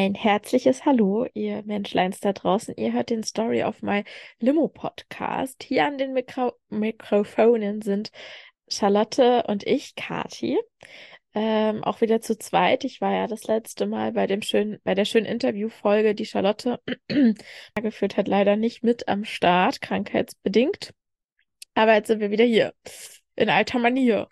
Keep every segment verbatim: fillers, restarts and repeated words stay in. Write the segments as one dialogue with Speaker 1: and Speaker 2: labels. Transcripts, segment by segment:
Speaker 1: Ein herzliches Hallo, ihr Menschleins da draußen. Ihr hört den Story of My Limo Podcast. Hier an den Mikro Mikrofonen sind Charlotte und ich, Kati. Ähm, auch wieder zu zweit. Ich war ja das letzte Mal bei dem schönen, bei der schönen Interviewfolge, die Charlotte geführt hat, leider nicht mit am Start, krankheitsbedingt. Aber jetzt sind wir wieder hier. In alter Manier.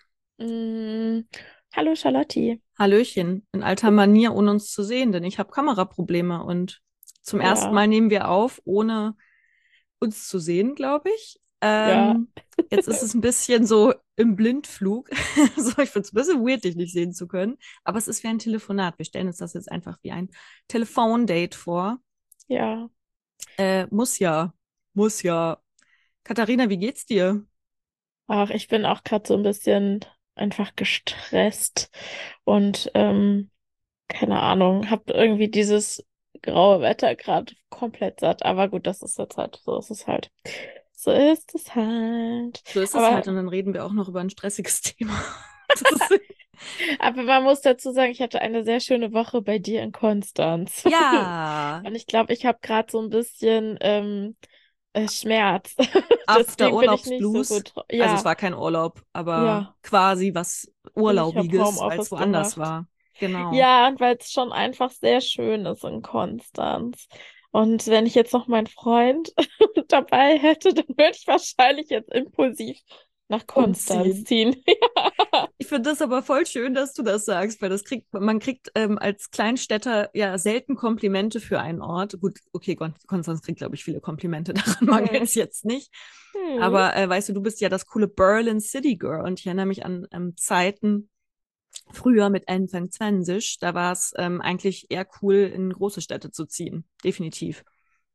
Speaker 1: Mm, hallo Charlotte.
Speaker 2: Hallöchen, in alter Manier, ohne uns zu sehen, denn ich habe Kameraprobleme und zum ersten
Speaker 1: Ja,
Speaker 2: Mal nehmen wir auf, ohne uns zu sehen, glaube ich.
Speaker 1: ja.
Speaker 2: Ähm, Jetzt ist es ein bisschen so im Blindflug. So, ich finde es ein bisschen weird, dich nicht sehen zu können, aber es ist wie ein Telefonat. Wir stellen uns das jetzt einfach wie ein Telefondate vor.
Speaker 1: Ja,
Speaker 2: Äh, muss ja, muss ja. Katharina, wie geht's dir?
Speaker 1: ach, ich bin auch gerade so ein bisschen einfach gestresst und ähm, keine Ahnung, habe irgendwie dieses graue Wetter gerade komplett satt. Aber gut, das ist jetzt halt, so ist es halt. So ist es halt.
Speaker 2: So ist es halt
Speaker 1: Aber,
Speaker 2: und dann reden wir auch noch über ein stressiges Thema. Das ist,
Speaker 1: aber man muss dazu sagen, ich hatte eine sehr schöne Woche bei dir in Konstanz.
Speaker 2: ja.
Speaker 1: Und ich glaube, ich habe gerade so ein bisschen ähm, äh, Schmerz.
Speaker 2: After
Speaker 1: Deswegen bin ich nicht so
Speaker 2: Urlaubsblues.
Speaker 1: gut. dra-
Speaker 2: Also es
Speaker 1: Ja,
Speaker 2: war kein Urlaub, aber
Speaker 1: ja.
Speaker 2: quasi was
Speaker 1: Ich habe
Speaker 2: Urlaubiges, weil es
Speaker 1: Homeoffice
Speaker 2: woanders
Speaker 1: gemacht.
Speaker 2: war. Genau.
Speaker 1: Ja, und weil es schon einfach sehr schön ist in Konstanz. Und wenn ich jetzt noch meinen Freund dabei hätte, dann würde ich wahrscheinlich jetzt impulsiv nach Konstanz
Speaker 2: Umziehen.
Speaker 1: ziehen.
Speaker 2: Ich finde das aber voll schön, dass du das sagst, weil das kriegt, man kriegt ähm, als Kleinstädter ja selten Komplimente für einen Ort. Gut, okay, Kon Konstanz kriegt, glaube ich, viele Komplimente, daran mangelt
Speaker 1: Hm.
Speaker 2: es jetzt nicht.
Speaker 1: Hm.
Speaker 2: Aber äh, weißt du, du bist ja das coole Berlin City Girl und ich erinnere mich an ähm, Zeiten, früher mit Anfang zwanzig, da war es ähm, eigentlich eher cool, in große Städte zu ziehen. Definitiv.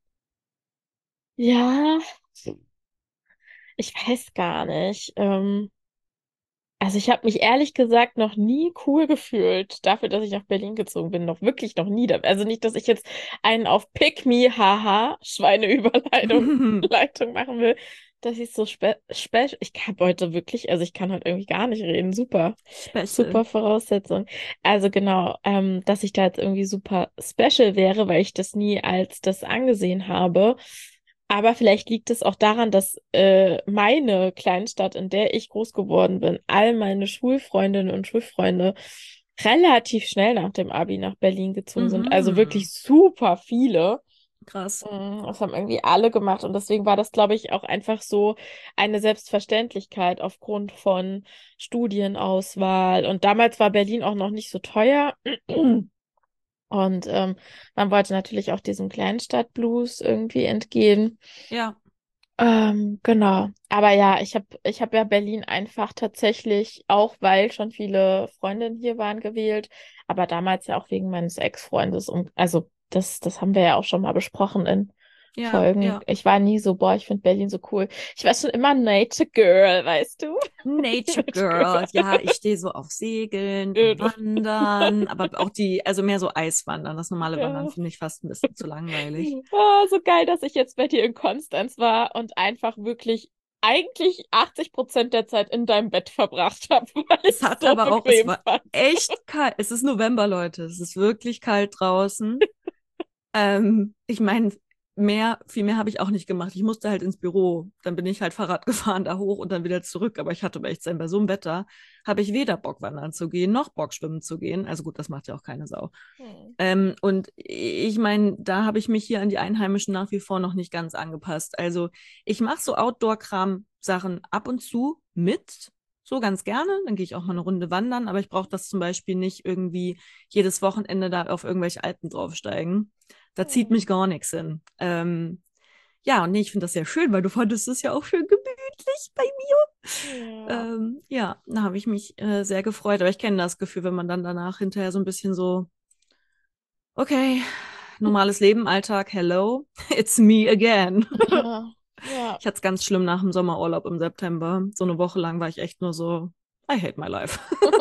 Speaker 1: Ja, ich weiß gar nicht. Ähm, also ich habe mich ehrlich gesagt noch nie cool gefühlt dafür, dass ich nach Berlin gezogen bin. Noch wirklich noch nie. Da- Also nicht, dass ich jetzt einen auf Pick Me, haha, Schweineüberleitung Leitung machen will, dass ich so spe spech. Ich kann heute wirklich, also ich kann heute irgendwie gar nicht reden. Super,
Speaker 2: Special.
Speaker 1: super Voraussetzung. Also genau, ähm, dass ich da jetzt irgendwie super special wäre, weil ich das nie als das angesehen habe. Aber vielleicht liegt es auch daran, dass äh, meine Kleinstadt, in der ich groß geworden bin, all meine Schulfreundinnen und Schulfreunde relativ schnell nach dem Abi nach Berlin gezogen sind. Also
Speaker 2: Mhm.
Speaker 1: wirklich super viele.
Speaker 2: Krass.
Speaker 1: Mm, Das haben irgendwie alle gemacht. Und deswegen war das, glaube ich, auch einfach so eine Selbstverständlichkeit aufgrund von Studienauswahl. Und damals war Berlin auch noch nicht so teuer. Und ähm, man wollte natürlich auch diesem Kleinstadtblues irgendwie entgehen.
Speaker 2: Ja.
Speaker 1: Ähm, genau. Aber ja, ich habe ich hab ja Berlin einfach tatsächlich, auch weil schon viele Freundinnen hier waren, gewählt. Aber damals ja auch wegen meines Ex-Freundes. Und also das, das haben wir ja auch schon mal besprochen in
Speaker 2: Ja,
Speaker 1: Folgen.
Speaker 2: ja.
Speaker 1: Ich war nie so, boah, ich finde Berlin so cool. Ich war schon immer Nature Girl, weißt du?
Speaker 2: Nature
Speaker 1: Nature
Speaker 2: Girl.
Speaker 1: Girl.
Speaker 2: Ja, ich stehe so auf Segeln und Wandern, aber auch die, also mehr so Eiswandern. Das normale Wandern
Speaker 1: Ja.
Speaker 2: finde ich fast ein bisschen zu langweilig.
Speaker 1: Oh, so geil, dass ich jetzt bei dir in Konstanz war und einfach wirklich eigentlich achtzig Prozent der Zeit in deinem Bett verbracht habe, weil ich
Speaker 2: Es
Speaker 1: es
Speaker 2: hat
Speaker 1: so
Speaker 2: aber auch, es
Speaker 1: bequem
Speaker 2: war
Speaker 1: fand.
Speaker 2: echt kalt. Es ist November, Leute. Es ist wirklich kalt draußen. Ähm, ich meine, mehr, viel mehr habe ich auch nicht gemacht. Ich musste halt ins Büro. Dann bin ich halt Fahrrad gefahren, da hoch und dann wieder zurück. Aber ich hatte um echt sein, bei so einem Wetter habe ich weder Bock wandern zu gehen, noch Bock schwimmen zu gehen. Also gut, das macht ja auch keine Sau.
Speaker 1: Hm.
Speaker 2: Ähm, und ich meine, da habe ich mich hier an die Einheimischen nach wie vor noch nicht ganz angepasst. Also ich mache so Outdoor-Kram-Sachen ab und zu mit, so ganz gerne. Dann gehe ich auch mal eine Runde wandern, aber ich brauche das zum Beispiel nicht irgendwie jedes Wochenende da auf irgendwelche Alpen draufsteigen. Da zieht
Speaker 1: Hm.
Speaker 2: mich gar nichts hin. Ähm, ja, und nee, ich finde das sehr schön, weil du fandest es ja auch schön gemütlich bei mir.
Speaker 1: Ja.
Speaker 2: Ähm, ja, da habe ich mich äh, sehr gefreut. Aber ich kenne das Gefühl, wenn man dann danach hinterher so ein bisschen so, okay, normales Leben, Alltag, hello, it's me again.
Speaker 1: Ja. Ja.
Speaker 2: Ich hatte es ganz schlimm nach dem Sommerurlaub im September. So eine Woche lang war ich echt nur so, I hate my life.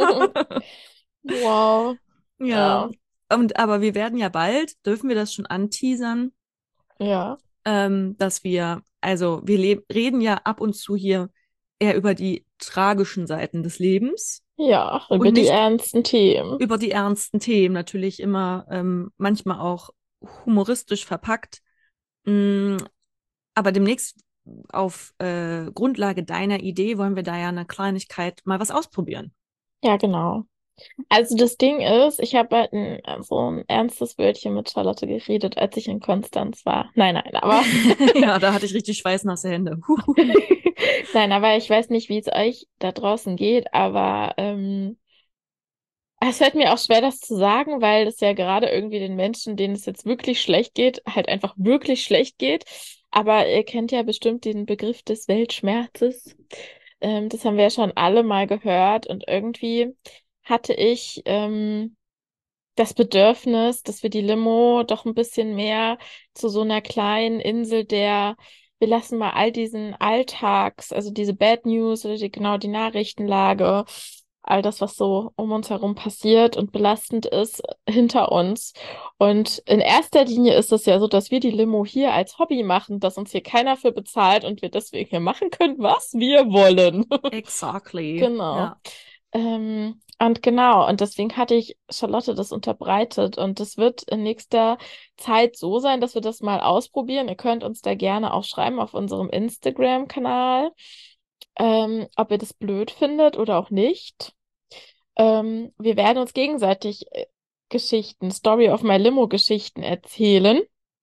Speaker 1: Wow.
Speaker 2: Ja,
Speaker 1: Ja.
Speaker 2: und aber wir werden ja bald, dürfen wir das schon anteasern,
Speaker 1: Ja.
Speaker 2: ähm, dass wir, also wir leb- reden ja ab und zu hier eher über die tragischen Seiten des Lebens.
Speaker 1: Ja, über
Speaker 2: Und
Speaker 1: die
Speaker 2: nicht
Speaker 1: ernsten Themen.
Speaker 2: über die ernsten Themen, natürlich immer ähm, manchmal auch humoristisch verpackt. Mm, aber demnächst auf äh, Grundlage deiner Idee wollen wir da ja eine Kleinigkeit mal was ausprobieren.
Speaker 1: Ja, genau. Also das Ding ist, ich habe halt ein, so ein ernstes Wörtchen mit Charlotte geredet, als ich in Konstanz war. Nein, nein, aber
Speaker 2: Ja, da hatte ich richtig schweißnasse Hände. Huhuhu.
Speaker 1: nein, aber ich weiß nicht, wie es euch da draußen geht, aber ähm, es fällt mir auch schwer, das zu sagen, weil es ja gerade irgendwie den Menschen, denen es jetzt wirklich schlecht geht, halt einfach wirklich schlecht geht. Aber ihr kennt ja bestimmt den Begriff des Weltschmerzes. Ähm, das haben wir ja schon alle mal gehört und irgendwie hatte ich ähm, das Bedürfnis, dass wir die Limo doch ein bisschen mehr zu so einer kleinen Insel der, wir lassen mal all diesen Alltags, also diese Bad News oder die, genau die Nachrichtenlage, all das, was so um uns herum passiert und belastend ist, hinter uns. Und in erster Linie ist es ja so, dass wir die Limo hier als Hobby machen, dass uns hier keiner für bezahlt und wir deswegen hier machen können, was wir wollen.
Speaker 2: Exactly.
Speaker 1: Genau.
Speaker 2: Ja.
Speaker 1: Ähm, und genau, und deswegen hatte ich Charlotte das unterbreitet. Und das wird in nächster Zeit so sein, dass wir das mal ausprobieren. Ihr könnt uns da gerne auch schreiben auf unserem Instagram-Kanal, ähm, ob ihr das blöd findet oder auch nicht. Ähm, wir werden uns gegenseitig äh, Geschichten, Story of My Limo-Geschichten erzählen.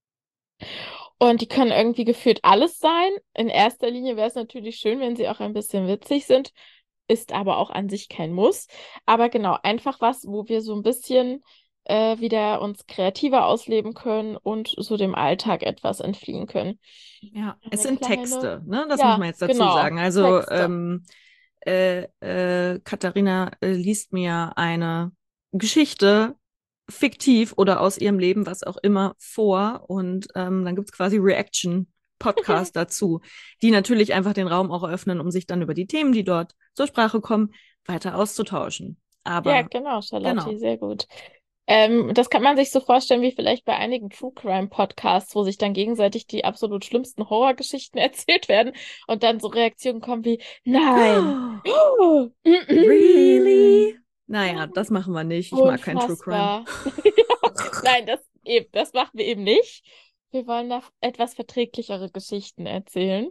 Speaker 1: Und die können irgendwie gefühlt alles sein. In erster Linie wäre es natürlich schön, wenn sie auch ein bisschen witzig sind, ist aber auch an sich kein Muss. Aber genau, einfach was, wo wir so ein bisschen äh, wieder uns kreativer ausleben können und so dem Alltag etwas entfliehen können.
Speaker 2: Ja, es
Speaker 1: Eine
Speaker 2: sind
Speaker 1: kleine,
Speaker 2: Texte, ne? Das muss
Speaker 1: ja,
Speaker 2: man jetzt dazu
Speaker 1: genau,
Speaker 2: sagen. Also
Speaker 1: Texte.
Speaker 2: ähm, äh, äh, Katharina äh, liest mir eine Geschichte, fiktiv oder aus ihrem Leben, was auch immer, vor. Und ähm, dann gibt es quasi Reaction-Podcast dazu, die natürlich einfach den Raum auch eröffnen, um sich dann über die Themen, die dort zur Sprache kommen, weiter auszutauschen.
Speaker 1: Ja,
Speaker 2: Aber
Speaker 1: genau,
Speaker 2: genau.
Speaker 1: Charlotte, sehr gut. Ähm, das kann man sich so vorstellen wie vielleicht bei einigen True Crime Podcasts, wo sich dann gegenseitig die absolut schlimmsten Horrorgeschichten erzählt werden und dann so Reaktionen kommen wie, nein, oh, mm,
Speaker 2: Really?
Speaker 1: mm,
Speaker 2: Naja, das machen wir nicht. Ich mag kein True Crime.
Speaker 1: unfassbar. Nein, das eben, das machen wir eben nicht. Wir wollen da etwas verträglichere Geschichten erzählen.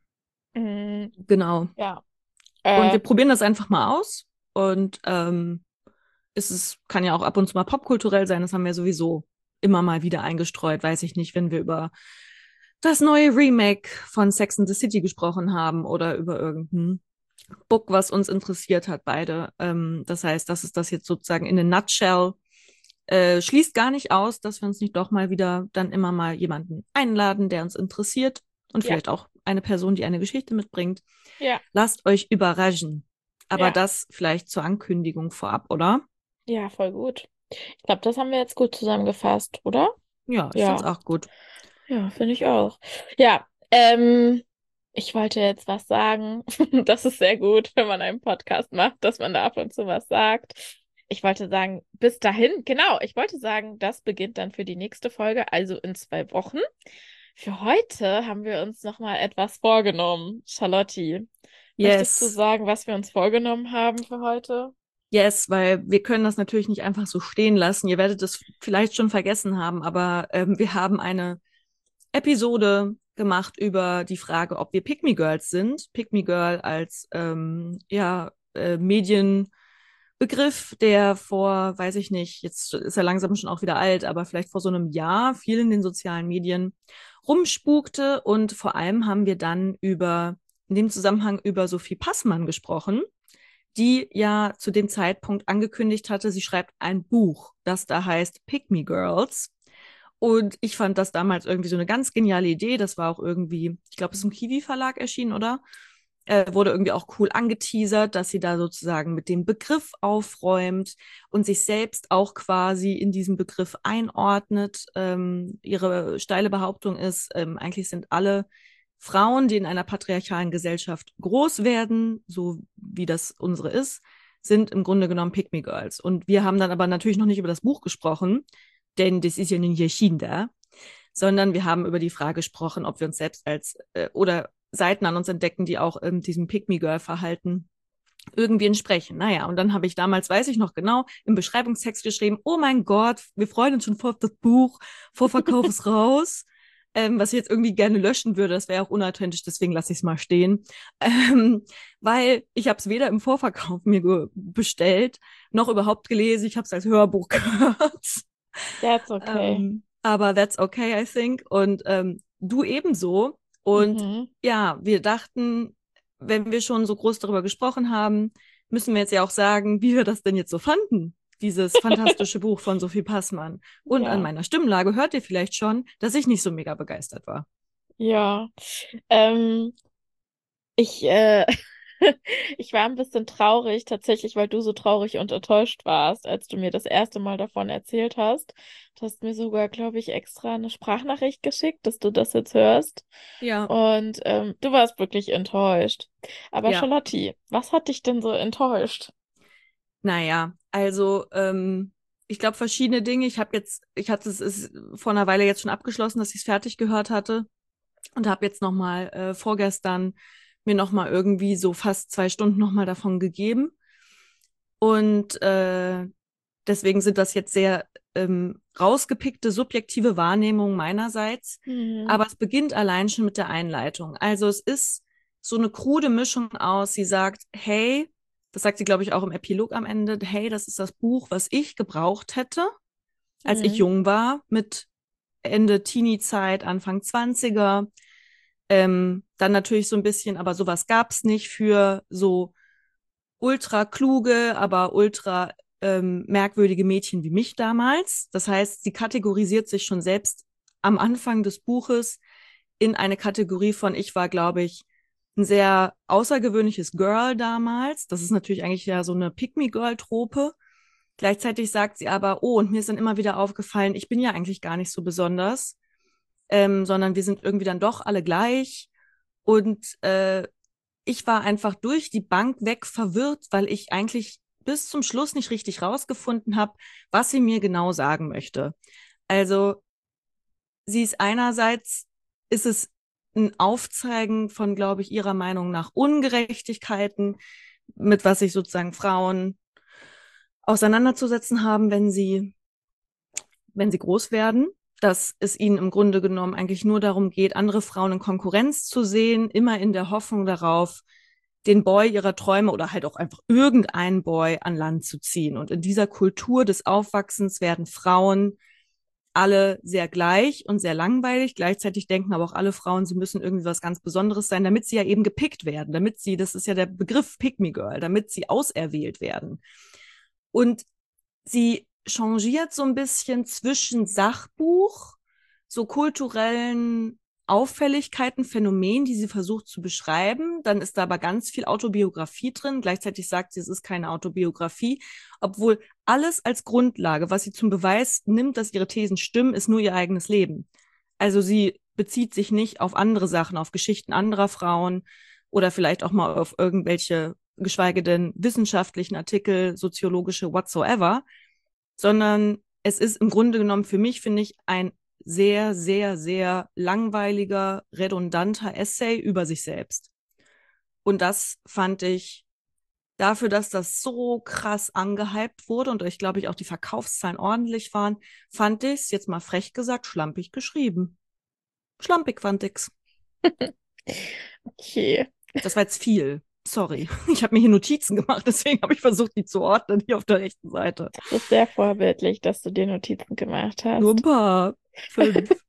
Speaker 1: Mm,
Speaker 2: Genau.
Speaker 1: ja,
Speaker 2: Und wir
Speaker 1: äh,
Speaker 2: probieren das einfach mal aus. Und ähm, es ist, kann ja auch ab und zu mal popkulturell sein. Das haben wir sowieso immer mal wieder eingestreut. Weiß ich nicht, wenn wir über das neue Remake von Sex and the City gesprochen haben oder über irgendein Book, was uns interessiert hat, beide. Ähm, das heißt, das ist das jetzt sozusagen in a nutshell. Äh, schließt gar nicht aus, dass wir uns nicht doch mal wieder dann immer mal jemanden einladen, der uns interessiert und
Speaker 1: ja,
Speaker 2: vielleicht auch eine Person, die eine Geschichte mitbringt.
Speaker 1: ja,
Speaker 2: Lasst euch überraschen. Aber
Speaker 1: ja,
Speaker 2: das vielleicht zur Ankündigung vorab, oder?
Speaker 1: ja, voll gut. Ich glaube, das haben wir jetzt gut zusammengefasst, oder?
Speaker 2: Ja, ich finde es
Speaker 1: Ja,
Speaker 2: auch gut.
Speaker 1: ja, finde ich auch. Ja, ähm, ich wollte jetzt was sagen. Das ist sehr gut, wenn man einen Podcast macht, dass man da ab und zu was sagt. Ich wollte sagen, bis dahin, genau, ich wollte sagen, das beginnt dann für die nächste Folge, also in zwei Wochen. Für heute haben wir uns nochmal etwas vorgenommen. Charlotte, möchtest du
Speaker 2: Yes.
Speaker 1: sagen, was wir uns vorgenommen haben für heute?
Speaker 2: Yes, weil wir können das natürlich nicht einfach so stehen lassen. Ihr werdet es vielleicht schon vergessen haben, aber ähm, wir haben eine Episode gemacht über die Frage, ob wir Pick Me Girls sind. Pick Me Girl als ähm, ja, äh, Medienbegriff, der vor, weiß ich nicht, jetzt ist er langsam schon auch wieder alt, aber vielleicht vor so einem Jahr viel in den sozialen Medien rumspukte. Und vor allem haben wir dann über, in dem Zusammenhang über Sophie Passmann gesprochen, die ja zu dem Zeitpunkt angekündigt hatte, sie schreibt ein Buch, das da heißt Pick Me Girls. Und ich fand das damals irgendwie so eine ganz geniale Idee. Das war auch irgendwie, ich glaube, es ist im Kiwi-Verlag erschienen, oder? Äh, wurde irgendwie auch cool angeteasert, dass sie da sozusagen mit dem Begriff aufräumt und sich selbst auch quasi in diesem Begriff einordnet. Ähm, ihre steile Behauptung ist, ähm, eigentlich sind alle Frauen, die in einer patriarchalen Gesellschaft groß werden, so wie das unsere ist, sind im Grunde genommen Pick-me-Girls. Und wir haben dann aber natürlich noch nicht über das Buch gesprochen, denn das ist ja nun hier China, sondern wir haben über die Frage gesprochen, ob wir uns selbst als äh, oder Seiten an uns entdecken, die auch in diesem Pick-me-Girl-Verhalten irgendwie entsprechen. Naja, und dann habe ich damals, weiß ich noch genau, im Beschreibungstext geschrieben, oh mein Gott, wir freuen uns schon voll auf das Buch, Vorverkauf ist raus. Ähm, was ich jetzt irgendwie gerne löschen würde, das wäre auch unauthentisch, deswegen lasse ich es mal stehen. Ähm, weil ich habe es weder im Vorverkauf mir bestellt, noch überhaupt gelesen. Ich habe es als Hörbuch gehört.
Speaker 1: That's okay.
Speaker 2: Ähm, aber that's okay, I think. Und ähm, du ebenso. Und
Speaker 1: Mhm.
Speaker 2: ja, wir dachten, wenn wir schon so groß darüber gesprochen haben, müssen wir jetzt ja auch sagen, wie wir das denn jetzt so fanden, dieses fantastische Buch von Sophie Passmann. Und an
Speaker 1: Ja,
Speaker 2: meiner Stimmlage hört ihr vielleicht schon, dass ich nicht so mega begeistert war.
Speaker 1: ja. Ähm, ich, äh, ich war ein bisschen traurig, tatsächlich, weil du so traurig und enttäuscht warst, als du mir das erste Mal davon erzählt hast. Du hast mir sogar, glaube ich, extra eine Sprachnachricht geschickt, dass du das jetzt hörst.
Speaker 2: Ja,
Speaker 1: Und ähm, du warst wirklich enttäuscht. Aber
Speaker 2: ja.
Speaker 1: Charlotte, was hat dich denn so enttäuscht?
Speaker 2: Naja, also ähm, ich glaube verschiedene Dinge. Ich habe jetzt, ich hatte es ist vor einer Weile jetzt schon abgeschlossen, dass ich es fertig gehört hatte und habe jetzt noch mal äh, vorgestern mir noch mal irgendwie so fast zwei Stunden noch mal davon gegeben. Und äh, deswegen sind das jetzt sehr ähm, rausgepickte subjektive Wahrnehmungen meinerseits.
Speaker 1: Mhm.
Speaker 2: Aber es beginnt allein schon mit der Einleitung. Also es ist so eine krude Mischung aus. Sie sagt, hey, das sagt sie, glaube ich, auch im Epilog am Ende, hey, das ist das Buch, was ich gebraucht hätte, als ich
Speaker 1: Mhm.
Speaker 2: jung war, mit Ende Teenie-Zeit, Anfang Zwanziger. Ähm, dann natürlich so ein bisschen, aber sowas gab es nicht für so ultra kluge, aber ultra ähm, merkwürdige Mädchen wie mich damals. Das heißt, sie kategorisiert sich schon selbst am Anfang des Buches in eine Kategorie von, ich war, glaube ich, ein sehr außergewöhnliches Girl damals. Das ist natürlich eigentlich ja so eine Pick-me-Girl-Trope. Gleichzeitig sagt sie aber, oh, und mir ist dann immer wieder aufgefallen, ich bin ja eigentlich gar nicht so besonders, ähm, sondern wir sind irgendwie dann doch alle gleich. Und äh, ich war einfach durch die Bank weg verwirrt, weil ich eigentlich bis zum Schluss nicht richtig rausgefunden habe, was sie mir genau sagen möchte. Also sie ist einerseits, ist es ein Aufzeigen von, glaube ich, ihrer Meinung nach Ungerechtigkeiten, mit was sich sozusagen Frauen auseinanderzusetzen haben, wenn sie, wenn sie groß werden. Dass es ihnen im Grunde genommen eigentlich nur darum geht, andere Frauen in Konkurrenz zu sehen, immer in der Hoffnung darauf, den Boy ihrer Träume oder halt auch einfach irgendeinen Boy an Land zu ziehen. Und in dieser Kultur des Aufwachsens werden Frauen alle sehr gleich und sehr langweilig. Gleichzeitig denken aber auch alle Frauen, sie müssen irgendwie was ganz Besonderes sein, damit sie ja eben gepickt werden, damit sie, das ist ja der Begriff Pick Me Girl, damit sie auserwählt werden. Und sie changiert so ein bisschen zwischen Sachbuch, so kulturellen Auffälligkeiten, Phänomenen, die sie versucht zu beschreiben. Dann ist da aber ganz viel Autobiografie drin. Gleichzeitig sagt sie, es ist keine Autobiografie, obwohl alles als Grundlage, was sie zum Beweis nimmt, dass ihre Thesen stimmen, ist nur ihr eigenes Leben. Also sie bezieht sich nicht auf andere Sachen, auf Geschichten anderer Frauen oder vielleicht auch mal auf irgendwelche, geschweige denn wissenschaftlichen Artikel, soziologische whatsoever, sondern es ist im Grunde genommen für mich, finde ich, ein sehr, sehr, sehr langweiliger, redundanter Essay über sich selbst. Und das fand ich dafür, dass das so krass angehypt wurde und ich glaube, ich auch die Verkaufszahlen ordentlich waren, fand ich es, jetzt mal frech gesagt, schlampig geschrieben. Schlampig fand ich's.
Speaker 1: Okay,
Speaker 2: Das war jetzt viel. Sorry. Ich habe mir hier Notizen gemacht, deswegen habe ich versucht, die zu ordnen hier auf der rechten Seite.
Speaker 1: das ist sehr vorbildlich, dass du dir Notizen gemacht
Speaker 2: Nur ein
Speaker 1: hast.
Speaker 2: paar. Fünf.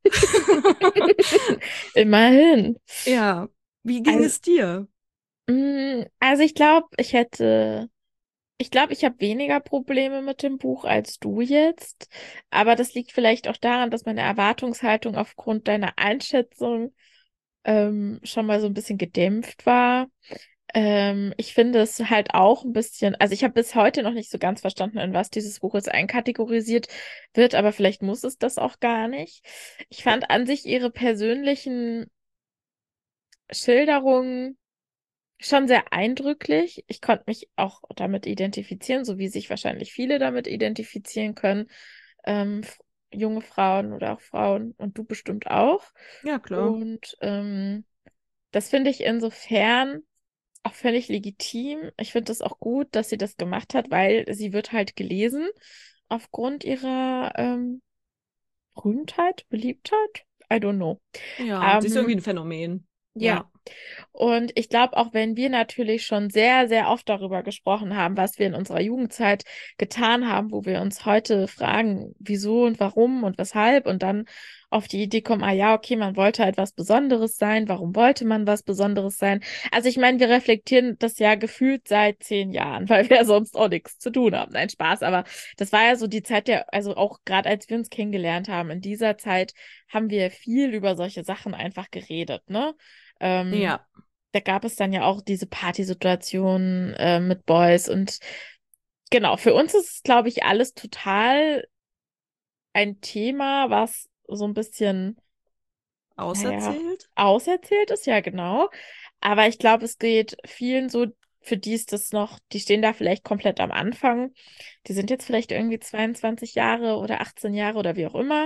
Speaker 1: Immerhin.
Speaker 2: Ja. Wie ging
Speaker 1: Also,
Speaker 2: es dir?
Speaker 1: mm, also ich glaube, ich hätte, ich glaube, ich habe weniger Probleme mit dem Buch als du jetzt. Aber das liegt vielleicht auch daran, dass meine Erwartungshaltung aufgrund deiner Einschätzung ähm, schon mal so ein bisschen gedämpft war. Ähm, ich finde es halt auch ein bisschen, also ich habe bis heute noch nicht so ganz verstanden, in was dieses Buch jetzt einkategorisiert wird, aber vielleicht muss es das auch gar nicht. Ich fand an sich ihre persönlichen Schilderungen schon sehr eindrücklich. Ich konnte mich auch damit identifizieren, so wie sich wahrscheinlich viele damit identifizieren können. Ähm, f- junge Frauen oder auch Frauen und du bestimmt auch.
Speaker 2: Ja, klar.
Speaker 1: Und ähm, das finde ich insofern auch völlig legitim. Ich finde es auch gut, dass sie das gemacht hat, weil sie wird halt gelesen aufgrund ihrer ähm, Berühmtheit, Beliebtheit. I don't know.
Speaker 2: Ja, sie ist
Speaker 1: Ähm,
Speaker 2: irgendwie ein Phänomen.
Speaker 1: ja,
Speaker 2: Ja,
Speaker 1: und ich glaube, auch wenn wir natürlich schon sehr, sehr oft darüber gesprochen haben, was wir in unserer Jugendzeit getan haben, wo wir uns heute fragen, wieso und warum und weshalb und dann auf die Idee kommen, ah ja, okay, man wollte halt was Besonderes sein, warum wollte man was Besonderes sein? Also ich meine, wir reflektieren das ja gefühlt seit zehn Jahren, weil wir ja sonst auch nichts zu tun haben. Nein, Spaß, aber das war ja so die Zeit der, also auch gerade als wir uns kennengelernt haben, in dieser Zeit haben wir viel über solche Sachen einfach geredet, ne? Ähm,
Speaker 2: ja,
Speaker 1: Da gab es dann ja auch diese Partysituation äh, mit Boys und genau, für uns ist es, glaube ich, alles total ein Thema, was so ein bisschen, naja,
Speaker 2: auserzählt.
Speaker 1: auserzählt ist, ja, genau. Aber ich glaube, es geht vielen so, für die ist das noch, die stehen da vielleicht komplett am Anfang. Die sind jetzt vielleicht irgendwie zweiundzwanzig Jahre oder achtzehn Jahre oder wie auch immer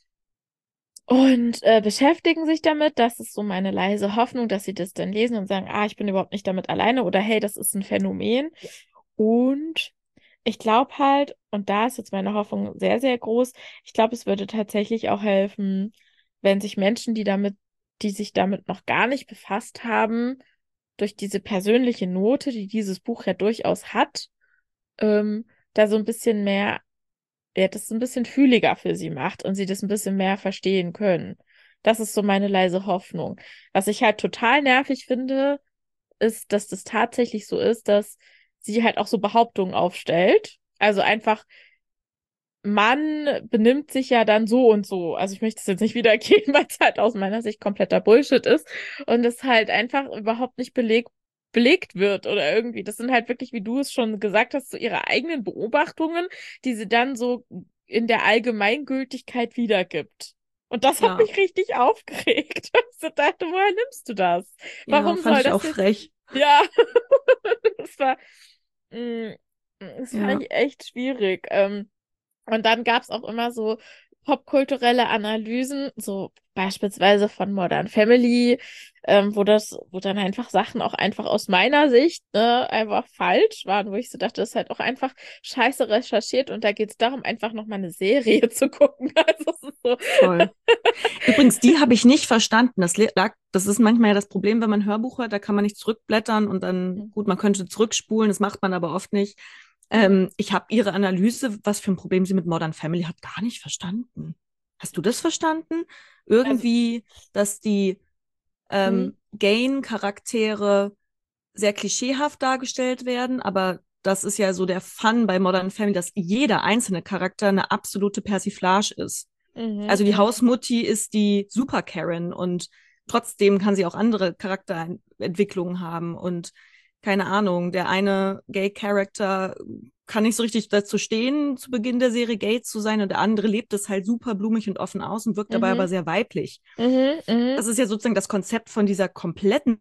Speaker 1: und äh, beschäftigen sich damit. Das ist so meine leise Hoffnung, dass sie das dann lesen und sagen, ah, ich bin überhaupt nicht damit alleine oder hey, das ist ein Phänomen. Und ich glaube halt, und da ist jetzt meine Hoffnung sehr, sehr groß, ich glaube, es würde tatsächlich auch helfen, wenn sich Menschen, die damit, die sich damit noch gar nicht befasst haben, durch diese persönliche Note, die dieses Buch ja durchaus hat, ähm, da so ein bisschen mehr, ja, das ein bisschen fühliger für sie macht und sie das ein bisschen mehr verstehen können. Das ist so meine leise Hoffnung. Was ich halt total nervig finde, ist, dass das tatsächlich so ist, dass sie halt auch so Behauptungen aufstellt. Also einfach, man benimmt sich ja dann so und so. Also ich möchte es jetzt nicht wiedergeben, weil es halt aus meiner Sicht kompletter Bullshit ist und es halt einfach überhaupt nicht beleg belegt wird oder irgendwie. Das sind halt wirklich, wie du es schon gesagt hast, so ihre eigenen Beobachtungen, die sie dann so in der Allgemeingültigkeit wiedergibt. Und das hat
Speaker 2: Ja,
Speaker 1: mich richtig aufgeregt. Ich so dachte, woher nimmst du das?
Speaker 2: ja,
Speaker 1: Warum
Speaker 2: fand
Speaker 1: soll
Speaker 2: ich
Speaker 1: das
Speaker 2: auch
Speaker 1: jetzt?
Speaker 2: frech.
Speaker 1: Ja, das war, mh, das fand
Speaker 2: Ja,
Speaker 1: ich echt schwierig. Ähm, und dann gab es auch immer so popkulturelle Analysen, so beispielsweise von Modern Family, ähm, wo das, wo dann einfach Sachen auch einfach aus meiner Sicht ne, einfach falsch waren, wo ich so dachte, das ist halt auch einfach scheiße recherchiert und da geht es darum, einfach nochmal eine Serie zu gucken. Also es ist so.
Speaker 2: voll. Übrigens, die habe ich nicht verstanden. Das le- lag, das ist manchmal ja das Problem, wenn man ein Hörbuch hört, da kann man nicht zurückblättern und dann, gut, man könnte zurückspulen, das macht man aber oft nicht.
Speaker 1: Mhm.
Speaker 2: Ähm, ich habe ihre Analyse, was für ein Problem sie mit Modern Family hat, gar nicht verstanden. Hast du das verstanden?
Speaker 1: Also,
Speaker 2: Irgendwie, dass die
Speaker 1: mhm,
Speaker 2: ähm, Gain-Charaktere sehr klischeehaft dargestellt werden, aber das ist ja so der Fun bei Modern Family, dass jeder einzelne Charakter eine absolute Persiflage ist.
Speaker 1: mhm,
Speaker 2: Also die
Speaker 1: mhm,
Speaker 2: Hausmutti ist die Super Karen und trotzdem kann sie auch andere Charakterentwicklungen haben und keine Ahnung, der eine Gay-Charakter kann nicht so richtig dazu stehen, zu Beginn der Serie gay zu sein und der andere lebt es halt super blumig und offen aus und wirkt dabei aber
Speaker 1: mhm,
Speaker 2: sehr weiblich.
Speaker 1: mhm, mhm.
Speaker 2: Das ist ja sozusagen das Konzept von dieser kompletten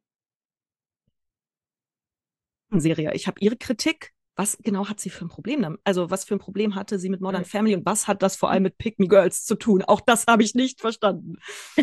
Speaker 2: Serie. Ich habe ihre Kritik. Was genau hat sie für ein Problem damit? Also, was für ein Problem hatte sie mit Modern Family und was hat das vor allem mit Pick Me Girls zu tun? Auch das habe ich nicht verstanden.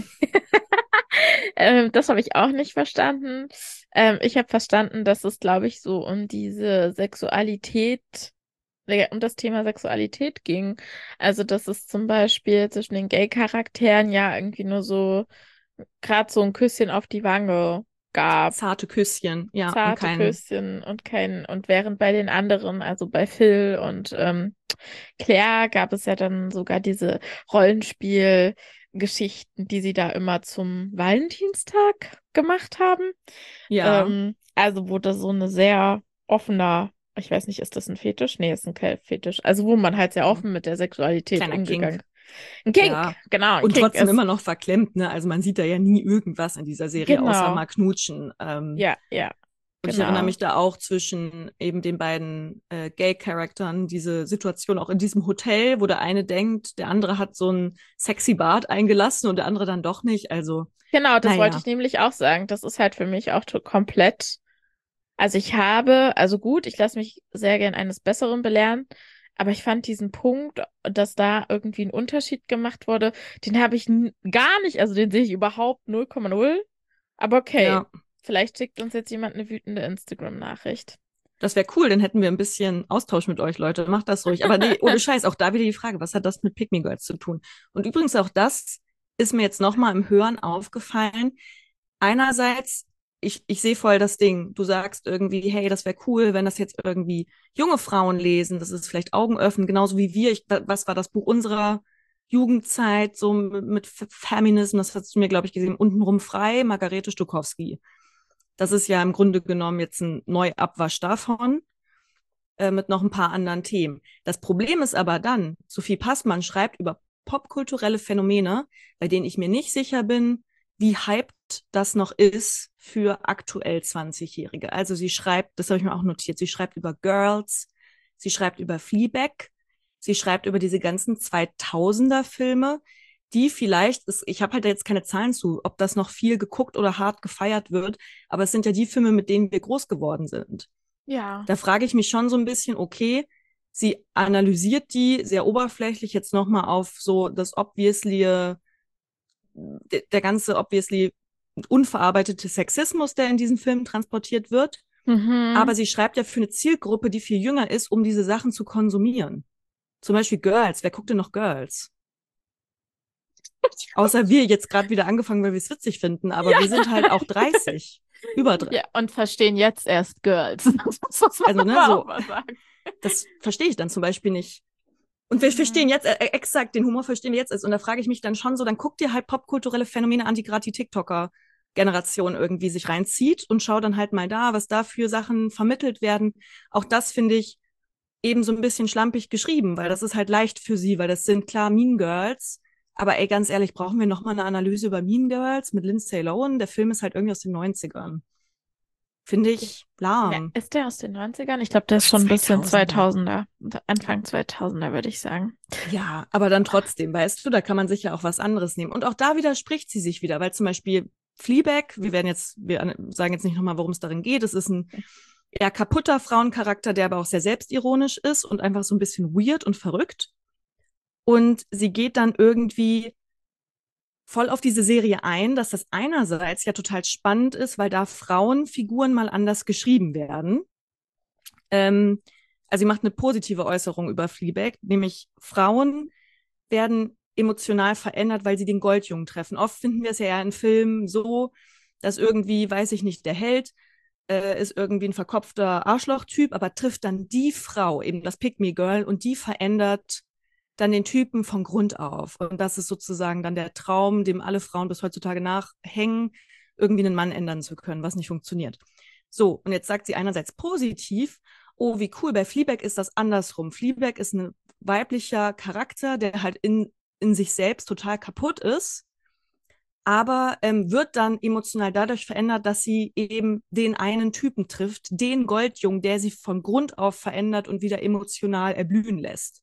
Speaker 1: Ähm, das habe ich auch nicht verstanden. Ähm, ich habe verstanden, dass es, glaube ich, so um diese Sexualität, äh, um das Thema Sexualität ging. Also, dass es zum Beispiel zwischen den Gay-Charakteren ja irgendwie nur so gerade so ein Küsschen auf die Wange gab.
Speaker 2: Zarte Küsschen, ja, und
Speaker 1: Zarte
Speaker 2: kein,
Speaker 1: Küsschen und kein, und während bei den anderen, also bei Phil und ähm, Claire, gab es ja dann sogar diese Rollenspielgeschichten, die sie da immer zum Valentinstag gemacht haben.
Speaker 2: ja,
Speaker 1: Ähm, also wo das so eine sehr offener, ich weiß nicht, ist das ein Fetisch? Nee, ist ein Fetisch. Also wo man halt sehr
Speaker 2: ja,
Speaker 1: offen mit der Sexualität
Speaker 2: kleiner
Speaker 1: umgegangen.
Speaker 2: Kink,
Speaker 1: Ein Kink,
Speaker 2: ja.
Speaker 1: genau, ein
Speaker 2: Und
Speaker 1: Kink
Speaker 2: trotzdem
Speaker 1: ist.
Speaker 2: immer noch verklemmt, ne? Also man sieht da ja nie irgendwas in dieser Serie, außer
Speaker 1: Genau.
Speaker 2: mal knutschen. Ähm,
Speaker 1: Ja, ja,
Speaker 2: und ich erinnere
Speaker 1: genau.
Speaker 2: mich da auch zwischen eben den beiden äh, Gay-Charakteren, diese Situation auch in diesem Hotel, wo der eine denkt, der andere hat so ein sexy Bad eingelassen und der andere dann doch nicht. Also,
Speaker 1: Genau, das wollte
Speaker 2: naja,
Speaker 1: ich nämlich auch sagen. Das ist halt für mich auch to- komplett. Also ich habe, also gut, ich lasse mich sehr gern eines Besseren belehren, aber ich fand diesen Punkt, dass da irgendwie ein Unterschied gemacht wurde, den habe ich n- gar nicht, also den sehe ich überhaupt null Komma null. Aber okay.
Speaker 2: ja.
Speaker 1: Vielleicht schickt uns jetzt jemand eine wütende Instagram-Nachricht.
Speaker 2: Das wäre cool, dann hätten wir ein bisschen Austausch mit euch, Leute. Macht das ruhig. Aber nee, ohne Scheiß, auch da wieder die Frage, was hat das mit Pick Me Girls zu tun? Und übrigens auch das ist mir jetzt nochmal im Hören aufgefallen. Einerseits, ich, ich sehe voll das Ding. Du sagst irgendwie, hey, das wäre cool, wenn das jetzt irgendwie junge Frauen lesen. Das ist vielleicht Augen öffnen, genauso wie wir. Ich, was war das Buch unserer Jugendzeit, so mit Feminism, das hast du mir, glaube ich, gesehen, untenrum frei, Margarete Stokowski. Das ist ja im Grunde genommen jetzt ein Neuabwasch davon, äh, mit noch ein paar anderen Themen. Das Problem ist aber dann, Sophie Passmann schreibt über popkulturelle Phänomene, bei denen ich mir nicht sicher bin, wie hyped das noch ist für aktuell zwanzigjährige. Also sie schreibt, das habe ich mir auch notiert, sie schreibt über Girls, sie schreibt über Fleabag, sie schreibt über diese ganzen zweitausender-Filme, die vielleicht, ist, ich habe halt jetzt keine Zahlen zu, ob das noch viel geguckt oder hart gefeiert wird, aber es sind ja die Filme, mit denen wir groß geworden sind.
Speaker 1: Ja.
Speaker 2: Da frage ich mich schon so ein bisschen, okay, sie analysiert die sehr oberflächlich jetzt nochmal auf so das obviously, der, der ganze obviously unverarbeitete Sexismus, der in diesen Filmen transportiert wird.
Speaker 1: Mhm.
Speaker 2: Aber sie schreibt ja für eine Zielgruppe, die viel jünger ist, um diese Sachen zu konsumieren. Zum Beispiel Girls. Wer guckt denn noch Girls? Außer wir jetzt gerade wieder angefangen, weil wir es witzig finden, aber ja. Wir sind halt auch dreißig. Über drei.
Speaker 1: Ja, und verstehen jetzt erst Girls. Das muss man
Speaker 2: also, ne, so,
Speaker 1: mal sagen.
Speaker 2: Das verstehe ich dann zum Beispiel nicht. Und wir mhm. verstehen jetzt, äh, exakt, den Humor verstehen wir jetzt erst. Und da frage ich mich dann schon so, dann guck dir halt popkulturelle Phänomene an, die gerade die TikToker-Generation irgendwie sich reinzieht und schau dann halt mal da, was da für Sachen vermittelt werden. Auch das finde ich eben so ein bisschen schlampig geschrieben, weil das ist halt leicht für sie, weil das sind klar Mean Girls. Aber ey, ganz ehrlich, brauchen wir noch mal eine Analyse über Mean Girls mit Lindsay Lohan? Der Film ist halt irgendwie aus den neunzigern. Finde ich lahm.
Speaker 1: Ja, ist der aus den neunzigern? Ich glaube, der ist schon ein bisschen zweitausender. Anfang zweitausender, würde ich sagen.
Speaker 2: Ja, aber dann trotzdem, weißt du, da kann man sich ja auch was anderes nehmen. Und auch da widerspricht sie sich wieder, weil zum Beispiel Fleabag, wir werden jetzt, wir sagen jetzt nicht nochmal, worum es darin geht, es ist ein eher kaputter Frauencharakter, der aber auch sehr selbstironisch ist und einfach so ein bisschen weird und verrückt. Und sie geht dann irgendwie voll auf diese Serie ein, dass das einerseits ja total spannend ist, weil da Frauenfiguren mal anders geschrieben werden. Ähm, also sie macht eine positive Äußerung über Fleabag, nämlich Frauen werden emotional verändert, weil sie den Goldjungen treffen. Oft finden wir es ja in Filmen so, dass irgendwie, weiß ich nicht, der Held äh, ist irgendwie ein verkopfter Arschlochtyp, aber trifft dann die Frau, eben das Pick-Me-Girl, und die verändert dann den Typen von Grund auf. Und das ist sozusagen dann der Traum, dem alle Frauen bis heutzutage nachhängen, irgendwie einen Mann ändern zu können, was nicht funktioniert. So, und jetzt sagt sie einerseits positiv, oh, wie cool, bei Fleabag ist das andersrum. Fleabag ist ein weiblicher Charakter, der halt in, in sich selbst total kaputt ist, aber ähm, wird dann emotional dadurch verändert, dass sie eben den einen Typen trifft, den Goldjungen, der sie von Grund auf verändert und wieder emotional erblühen lässt.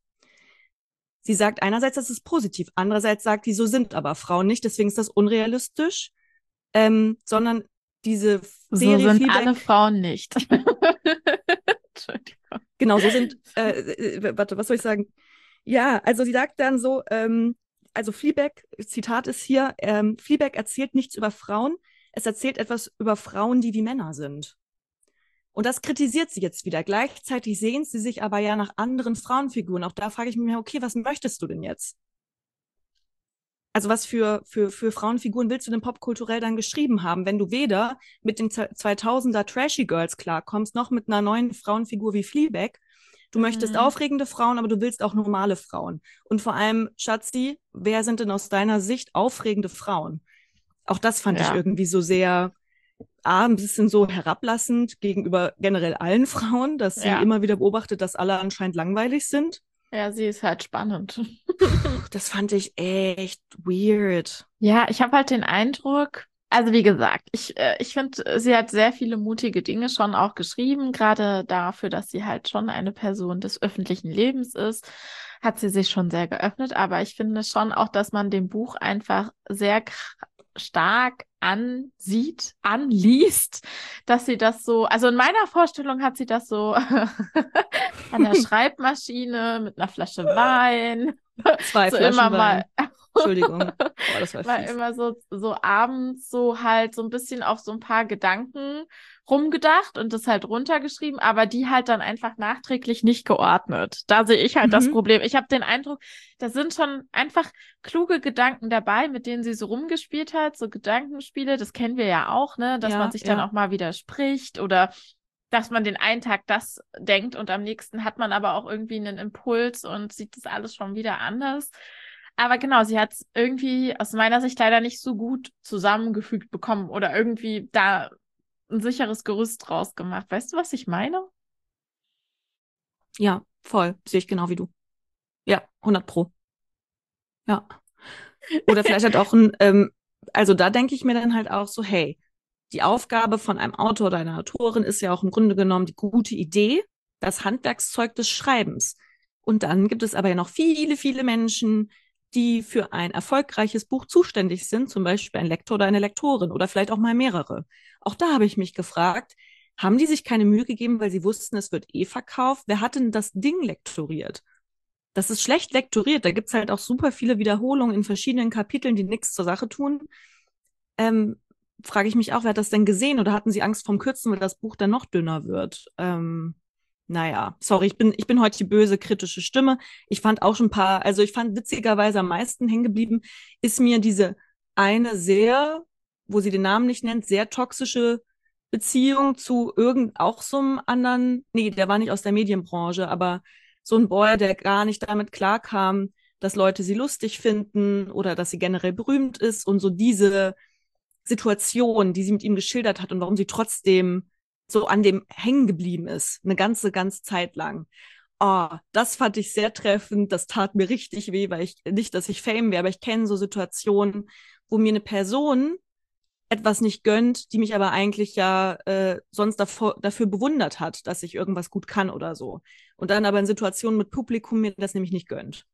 Speaker 2: Sie sagt einerseits, das ist positiv, andererseits sagt die, so sind aber Frauen nicht, deswegen ist das unrealistisch, ähm, sondern diese Serie
Speaker 1: So sind
Speaker 2: Fleabag,
Speaker 1: alle Frauen nicht.
Speaker 2: Entschuldigung. Genau, so sind, äh, äh, warte, was soll ich sagen? Ja, also sie sagt dann so, ähm, also Fleabag, Zitat ist hier, ähm, Fleabag erzählt nichts über Frauen, es erzählt etwas über Frauen, die wie Männer sind. Und das kritisiert sie jetzt wieder. Gleichzeitig sehnt sie sich aber ja nach anderen Frauenfiguren. Auch da frage ich mich, okay, was möchtest du denn jetzt? Also was für, für, für Frauenfiguren willst du denn popkulturell dann geschrieben haben, wenn du weder mit den zweitausender Trashy Girls klarkommst, noch mit einer neuen Frauenfigur wie Fleabag? Du mhm. möchtest aufregende Frauen, aber du willst auch normale Frauen. Und vor allem, Schatzi, wer sind denn aus deiner Sicht aufregende Frauen? Auch das fand ja. ich irgendwie so sehr... A, ein bisschen so herablassend gegenüber generell allen Frauen, dass sie ja. immer wieder beobachtet, dass alle anscheinend langweilig sind.
Speaker 1: Ja, sie ist halt spannend.
Speaker 2: Das fand ich echt weird.
Speaker 1: Ja, ich habe halt den Eindruck, also wie gesagt, ich, äh, ich finde, sie hat sehr viele mutige Dinge schon auch geschrieben, gerade dafür, dass sie halt schon eine Person des öffentlichen Lebens ist, hat sie sich schon sehr geöffnet, aber ich finde schon auch, dass man dem Buch einfach sehr stark ansieht, anliest, dass sie das so, also in meiner Vorstellung hat sie das so an der Schreibmaschine mit einer Flasche Wein,
Speaker 2: zwei
Speaker 1: so
Speaker 2: Flaschen
Speaker 1: immer
Speaker 2: Wein.
Speaker 1: mal
Speaker 2: Entschuldigung. Boah, das war
Speaker 1: War
Speaker 2: fies.
Speaker 1: immer so, so abends so halt so ein bisschen auf so ein paar Gedanken rumgedacht und das halt runtergeschrieben, aber die halt dann einfach nachträglich nicht geordnet. Da sehe ich halt das
Speaker 2: Mhm.
Speaker 1: Problem. Ich habe den Eindruck, da sind schon einfach kluge Gedanken dabei, mit denen sie so rumgespielt hat, so Gedankenspiele, das kennen wir ja auch, ne, dass man
Speaker 2: Ja,
Speaker 1: sich dann
Speaker 2: ja.
Speaker 1: auch mal widerspricht oder dass man den einen Tag das denkt und am nächsten hat man aber auch irgendwie einen Impuls und sieht das alles schon wieder anders. Aber genau, sie hat es irgendwie aus meiner Sicht leider nicht so gut zusammengefügt bekommen oder irgendwie da ein sicheres Gerüst draus gemacht. Weißt du, was ich meine?
Speaker 2: Ja, voll. Sehe ich genau wie du. Ja, hundert Pro. Ja. Oder vielleicht halt auch ein, ähm, also da denke ich mir dann halt auch so, hey, die Aufgabe von einem Autor oder einer Autorin ist ja auch im Grunde genommen die gute Idee, das Handwerkszeug des Schreibens. Und dann gibt es aber ja noch viele, viele Menschen, die für ein erfolgreiches Buch zuständig sind, zum Beispiel ein Lektor oder eine Lektorin oder vielleicht auch mal mehrere. Auch da habe ich mich gefragt, haben die sich keine Mühe gegeben, weil sie wussten, es wird eh verkauft? Wer hat denn das Ding lektoriert? Das ist schlecht lektoriert. Da gibt es halt auch super viele Wiederholungen in verschiedenen Kapiteln, die nichts zur Sache tun. Ähm, Frage ich mich auch, wer hat das denn gesehen oder hatten sie Angst vom Kürzen, weil das Buch dann noch dünner wird? Ähm, naja, sorry, ich bin, ich bin heute die böse, kritische Stimme. Ich fand auch schon ein paar, also ich fand witzigerweise am meisten hängen geblieben, ist mir diese eine sehr, wo sie den Namen nicht nennt, sehr toxische Beziehung zu irgend auch so einem anderen, nee, der war nicht aus der Medienbranche, aber so ein Boy, der gar nicht damit klarkam, dass Leute sie lustig finden oder dass sie generell berühmt ist und so diese Situation, die sie mit ihm geschildert hat und warum sie trotzdem so an dem hängen geblieben ist, eine ganze, ganze Zeit lang. Oh, das fand ich sehr treffend. Das tat mir richtig weh, weil ich nicht, dass ich Fame wäre, aber ich kenne so Situationen, wo mir eine Person etwas nicht gönnt, die mich aber eigentlich ja äh, sonst davor, dafür bewundert hat, dass ich irgendwas gut kann oder so. Und dann aber in Situationen mit Publikum mir das nämlich nicht gönnt.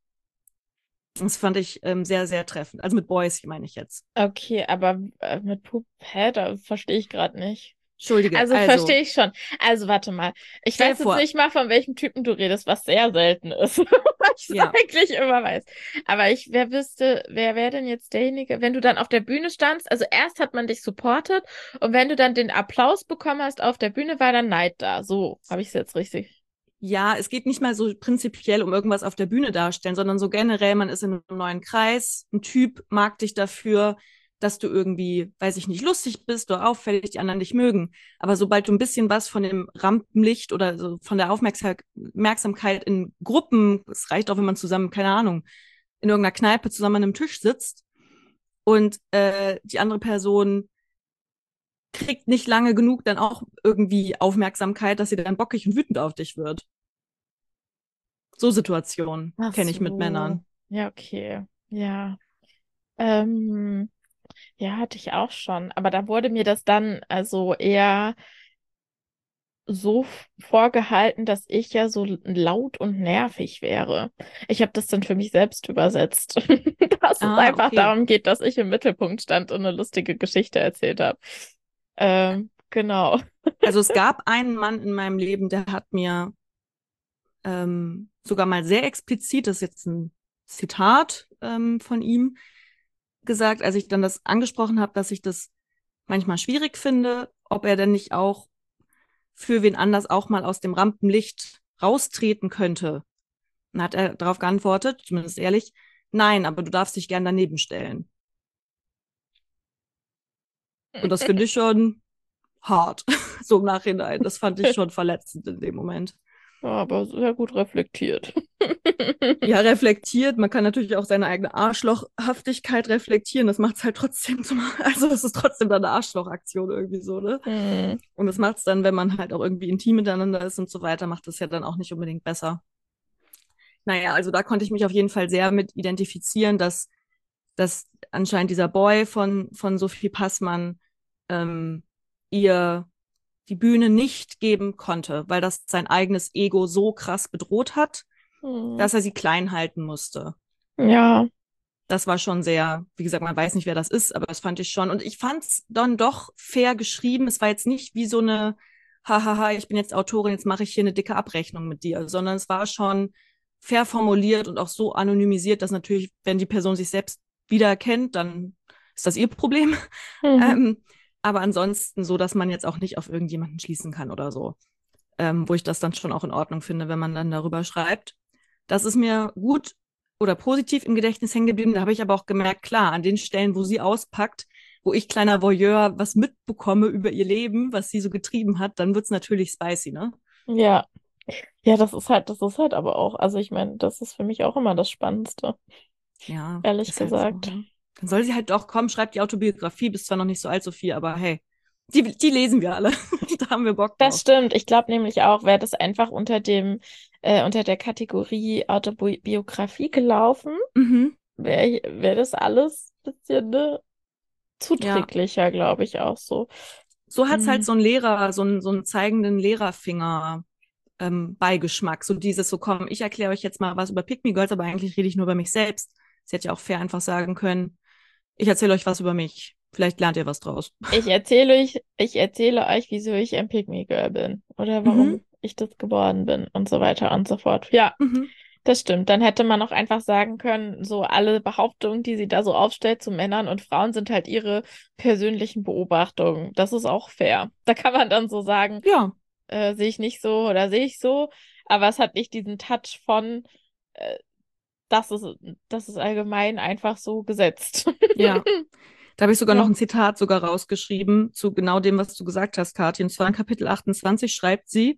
Speaker 2: Das fand ich ähm, sehr, sehr treffend. Also mit Boys meine ich jetzt.
Speaker 1: Okay, aber äh, mit Pup, hä, da verstehe ich gerade nicht.
Speaker 2: Entschuldige,
Speaker 1: Also
Speaker 2: also
Speaker 1: verstehe ich schon. Also warte mal. Ich
Speaker 2: stell dir
Speaker 1: weiß jetzt
Speaker 2: vor,
Speaker 1: nicht mal, von welchem Typen du redest, was sehr selten ist. Weil ich es
Speaker 2: ja,
Speaker 1: eigentlich immer weiß. Aber ich, wer wüsste, wer wäre denn jetzt derjenige, wenn du dann auf der Bühne standst? Also erst hat man dich supportet und wenn du dann den Applaus bekommen hast auf der Bühne, war dann Neid da. So habe ich es jetzt richtig.
Speaker 2: ja, es geht nicht mal so prinzipiell um irgendwas auf der Bühne darstellen, sondern so generell, man ist in einem neuen Kreis, ein Typ mag dich dafür, dass du irgendwie, weiß ich nicht, lustig bist oder auffällig, die anderen dich mögen. Aber sobald du ein bisschen was von dem Rampenlicht oder so von der Aufmerksam Aufmerksamkeit in Gruppen, es reicht auch, wenn man zusammen, keine Ahnung, in irgendeiner Kneipe zusammen an einem Tisch sitzt und äh, die andere Person kriegt nicht lange genug dann auch irgendwie Aufmerksamkeit, dass sie dann bockig und wütend auf dich wird. So Situationen
Speaker 1: Ach
Speaker 2: kenne ich mit
Speaker 1: so.
Speaker 2: Männern.
Speaker 1: Ja, okay. Ja. Ähm, ja, hatte ich auch schon. Aber da wurde mir das dann also eher so f- vorgehalten, dass ich ja so l- laut und nervig wäre. Ich habe das dann für mich selbst übersetzt, dass es
Speaker 2: Ah,
Speaker 1: einfach
Speaker 2: okay.
Speaker 1: darum geht, dass ich im Mittelpunkt stand und eine lustige Geschichte erzählt habe. Ähm, genau.
Speaker 2: Also es gab einen Mann in meinem Leben, der hat mir ähm, sogar mal sehr explizit, das ist jetzt ein Zitat ähm, von ihm, gesagt, als ich dann das angesprochen habe, dass ich das manchmal schwierig finde, ob er denn nicht auch für wen anders auch mal aus dem Rampenlicht raustreten könnte. Dann hat er darauf geantwortet, zumindest ehrlich, nein, aber du darfst dich gern daneben stellen. Und das finde ich schon hart, so im Nachhinein. Das fand ich schon verletzend in dem Moment.
Speaker 1: Ja, aber sehr gut reflektiert.
Speaker 2: Ja, reflektiert. Man kann natürlich auch seine eigene Arschlochhaftigkeit reflektieren. Das macht es halt trotzdem zum, also es ist trotzdem dann eine Arschlochaktion irgendwie so, ne?
Speaker 1: Hm.
Speaker 2: Und das macht es dann, wenn man halt auch irgendwie intim miteinander ist und so weiter, macht es ja dann auch nicht unbedingt besser. Naja, also da konnte ich mich auf jeden Fall sehr mit identifizieren, dass, dass anscheinend dieser Boy von, von Sophie Passmann ähm, ihr die Bühne nicht geben konnte, weil das sein eigenes Ego so krass bedroht hat,
Speaker 1: Hm.
Speaker 2: dass er sie klein halten musste.
Speaker 1: Ja.
Speaker 2: Das war schon sehr, wie gesagt, man weiß nicht, wer das ist, aber das fand ich schon. Und ich fand es dann doch fair geschrieben. Es war jetzt nicht wie so eine, hahaha, ich bin jetzt Autorin, jetzt mache ich hier eine dicke Abrechnung mit dir, sondern es war schon fair formuliert und auch so anonymisiert, dass natürlich, wenn die Person sich selbst wiedererkennt, dann ist das ihr Problem.
Speaker 1: Mhm.
Speaker 2: Ähm, aber ansonsten so, dass man jetzt auch nicht auf irgendjemanden schließen kann oder so. Ähm, wo ich das dann schon auch in Ordnung finde, wenn man dann darüber schreibt. Das ist mir gut oder positiv im Gedächtnis hängen geblieben. Da habe ich aber auch gemerkt, klar, an den Stellen, wo sie auspackt, wo ich kleiner Voyeur was mitbekomme über ihr Leben, was sie so getrieben hat, dann wird es natürlich spicy, ne?
Speaker 1: Ja. Ja, das ist halt, das ist halt aber auch, also ich meine, das ist für mich auch immer das Spannendste,
Speaker 2: Ja,
Speaker 1: ehrlich
Speaker 2: ist halt so,
Speaker 1: gesagt.
Speaker 2: ne? Dann soll sie halt doch kommen, schreibt die Autobiografie, bist zwar noch nicht so allzu viel, aber hey, die, die lesen wir alle. Da haben wir Bock
Speaker 1: Das
Speaker 2: drauf.
Speaker 1: stimmt. Ich glaube nämlich auch, wäre das einfach unter dem, äh, unter der Kategorie Autobiografie gelaufen,
Speaker 2: Mhm.
Speaker 1: wäre wär das alles ein bisschen, ne,
Speaker 2: Ja,
Speaker 1: zuträglicher, glaube ich auch so.
Speaker 2: so hat's halt
Speaker 1: Mhm.
Speaker 2: so einen Lehrer, so einen, so einen zeigenden Lehrerfinger ähm, Beigeschmack. So dieses, so komm, ich erkläre euch jetzt mal was über Pick Me Girls, aber eigentlich rede ich nur über mich selbst. Sie hätte ja auch fair einfach sagen können, ich erzähle euch was über mich. Vielleicht lernt ihr was draus.
Speaker 1: Ich erzähle euch, ich erzähle euch, wieso ich ein Pick-me Girl bin oder
Speaker 2: Mhm,
Speaker 1: warum ich das geworden bin und so weiter und so fort. Ja,
Speaker 2: mhm.
Speaker 1: das stimmt. Dann hätte man auch einfach sagen können, so alle Behauptungen, die sie da so aufstellt zu Männern und Frauen, sind halt ihre persönlichen Beobachtungen. Das ist auch fair. Da kann man dann so sagen,
Speaker 2: Ja,
Speaker 1: äh, sehe ich nicht so oder sehe ich so, aber es hat nicht diesen Touch von, äh, das ist, das ist allgemein einfach so gesetzt.
Speaker 2: ja. Da habe ich sogar noch
Speaker 1: Ja.
Speaker 2: ein Zitat sogar rausgeschrieben zu genau dem, was du gesagt hast, Kathi. Und zwar in Kapitel achtundzwanzig schreibt sie,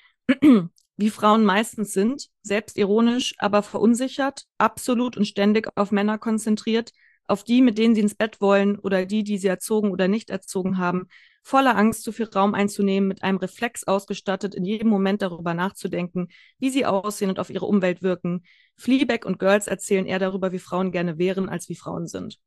Speaker 2: wie Frauen meistens sind, selbstironisch, aber verunsichert, absolut und ständig auf Männer konzentriert, auf die, mit denen sie ins Bett wollen oder die, die sie erzogen oder nicht erzogen haben, voller Angst, zu viel Raum einzunehmen, mit einem Reflex ausgestattet, in jedem Moment darüber nachzudenken, wie sie aussehen und auf ihre Umwelt wirken. Fleabag und Girls erzählen eher darüber, wie Frauen gerne wären, als wie Frauen sind.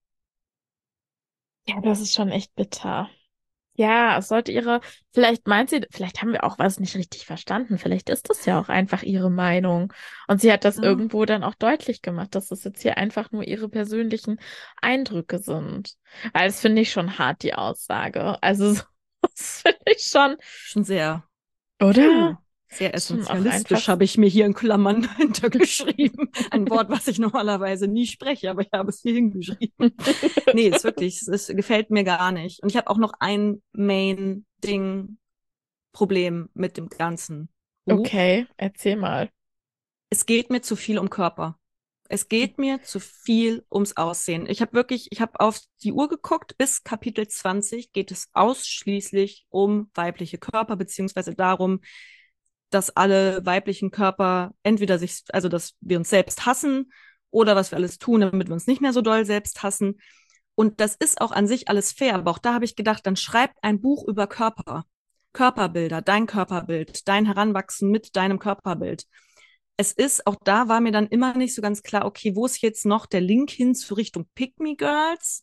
Speaker 1: Ja, das ist schon echt bitter. Ja, es sollte ihre, vielleicht meint sie, vielleicht haben wir auch was nicht richtig verstanden. Vielleicht ist das ja auch einfach ihre Meinung. Und sie hat das
Speaker 2: Ja.
Speaker 1: irgendwo dann auch deutlich gemacht, dass das jetzt hier einfach nur ihre persönlichen Eindrücke sind. Weil das finde ich schon hart, die Aussage. Also, so- das finde ich schon,
Speaker 2: Schon sehr,
Speaker 1: oder?
Speaker 2: puh, sehr
Speaker 1: Schon auch einfach.
Speaker 2: essentialistisch habe ich mir hier in Klammern hintergeschrieben. Ein Wort, was ich normalerweise nie spreche, aber ich habe es hier hingeschrieben. Nee, ist wirklich, es, es gefällt mir gar nicht. Und ich habe auch noch ein Main-Ding, Problem mit dem ganzen Buch.
Speaker 1: Okay, erzähl mal.
Speaker 2: Es geht mir zu viel um Körper. Es geht mir zu viel ums Aussehen. Ich habe wirklich, ich habe auf die Uhr geguckt, bis Kapitel zwanzig geht es ausschließlich um weibliche Körper, beziehungsweise darum, dass alle weiblichen Körper entweder sich, also dass wir uns selbst hassen oder was wir alles tun, damit wir uns nicht mehr so doll selbst hassen. Und das ist auch an sich alles fair, aber auch da habe ich gedacht, dann schreibt ein Buch über Körper. Körperbilder, dein Körperbild, dein Heranwachsen mit deinem Körperbild. Es ist, auch da war mir dann immer nicht so ganz klar, okay, wo ist jetzt noch der Link hin zu Richtung Pick Me Girls?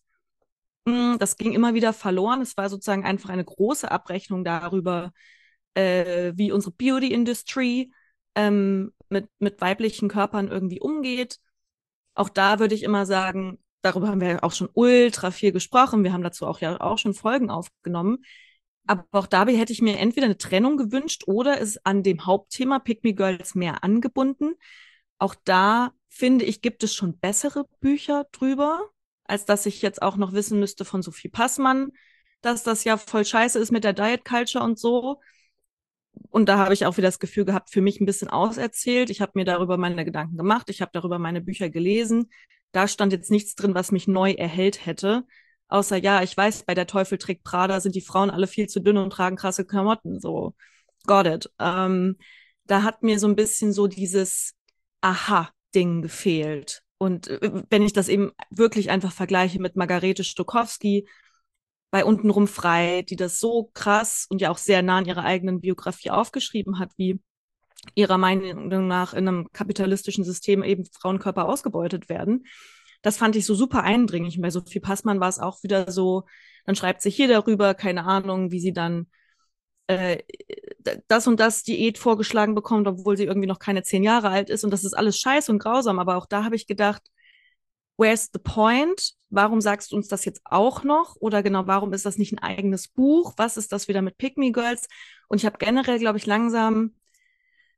Speaker 2: Das ging immer wieder verloren. Es war sozusagen einfach eine große Abrechnung darüber, äh, wie unsere Beauty-Industry ähm, mit, mit weiblichen Körpern irgendwie umgeht. Auch da würde ich immer sagen, darüber haben wir ja auch schon ultra viel gesprochen. Wir haben dazu auch ja auch schon Folgen aufgenommen. Aber auch dabei hätte ich mir entweder eine Trennung gewünscht oder ist an dem Hauptthema Pick Me Girls mehr angebunden. Auch da finde ich, gibt es schon bessere Bücher drüber, als dass ich jetzt auch noch wissen müsste von Sophie Passmann, dass das ja voll scheiße ist mit der Diet Culture und so. Und da habe ich auch wieder das Gefühl gehabt, für mich ein bisschen auserzählt. Ich habe mir darüber meine Gedanken gemacht, ich habe darüber meine Bücher gelesen. Da stand jetzt nichts drin, was mich neu erhellt hätte. Außer, ja, ich weiß, bei der Teufel trägt Prada sind die Frauen alle viel zu dünn und tragen krasse Klamotten. So, got it. Ähm, da hat mir so ein bisschen so dieses Aha-Ding gefehlt. Und äh, wenn ich das eben wirklich einfach vergleiche mit Margarete Stokowski, bei Untenrum frei, die das so krass und ja auch sehr nah an ihrer eigenen Biografie aufgeschrieben hat, wie ihrer Meinung nach in einem kapitalistischen System eben Frauenkörper ausgebeutet werden. Das fand ich so super eindringlich. Und bei Sophie Passmann war es auch wieder so, dann schreibt sie hier darüber, keine Ahnung, wie sie dann äh, das und das Diät vorgeschlagen bekommt, obwohl sie irgendwie noch keine zehn Jahre alt ist. Und das ist alles scheiße und grausam. Aber auch da habe ich gedacht, where's the point? Warum sagst du uns das jetzt auch noch? Oder genau, warum ist das nicht ein eigenes Buch? Was ist das wieder mit Pick Me Girls? Und ich habe generell, glaube ich, langsam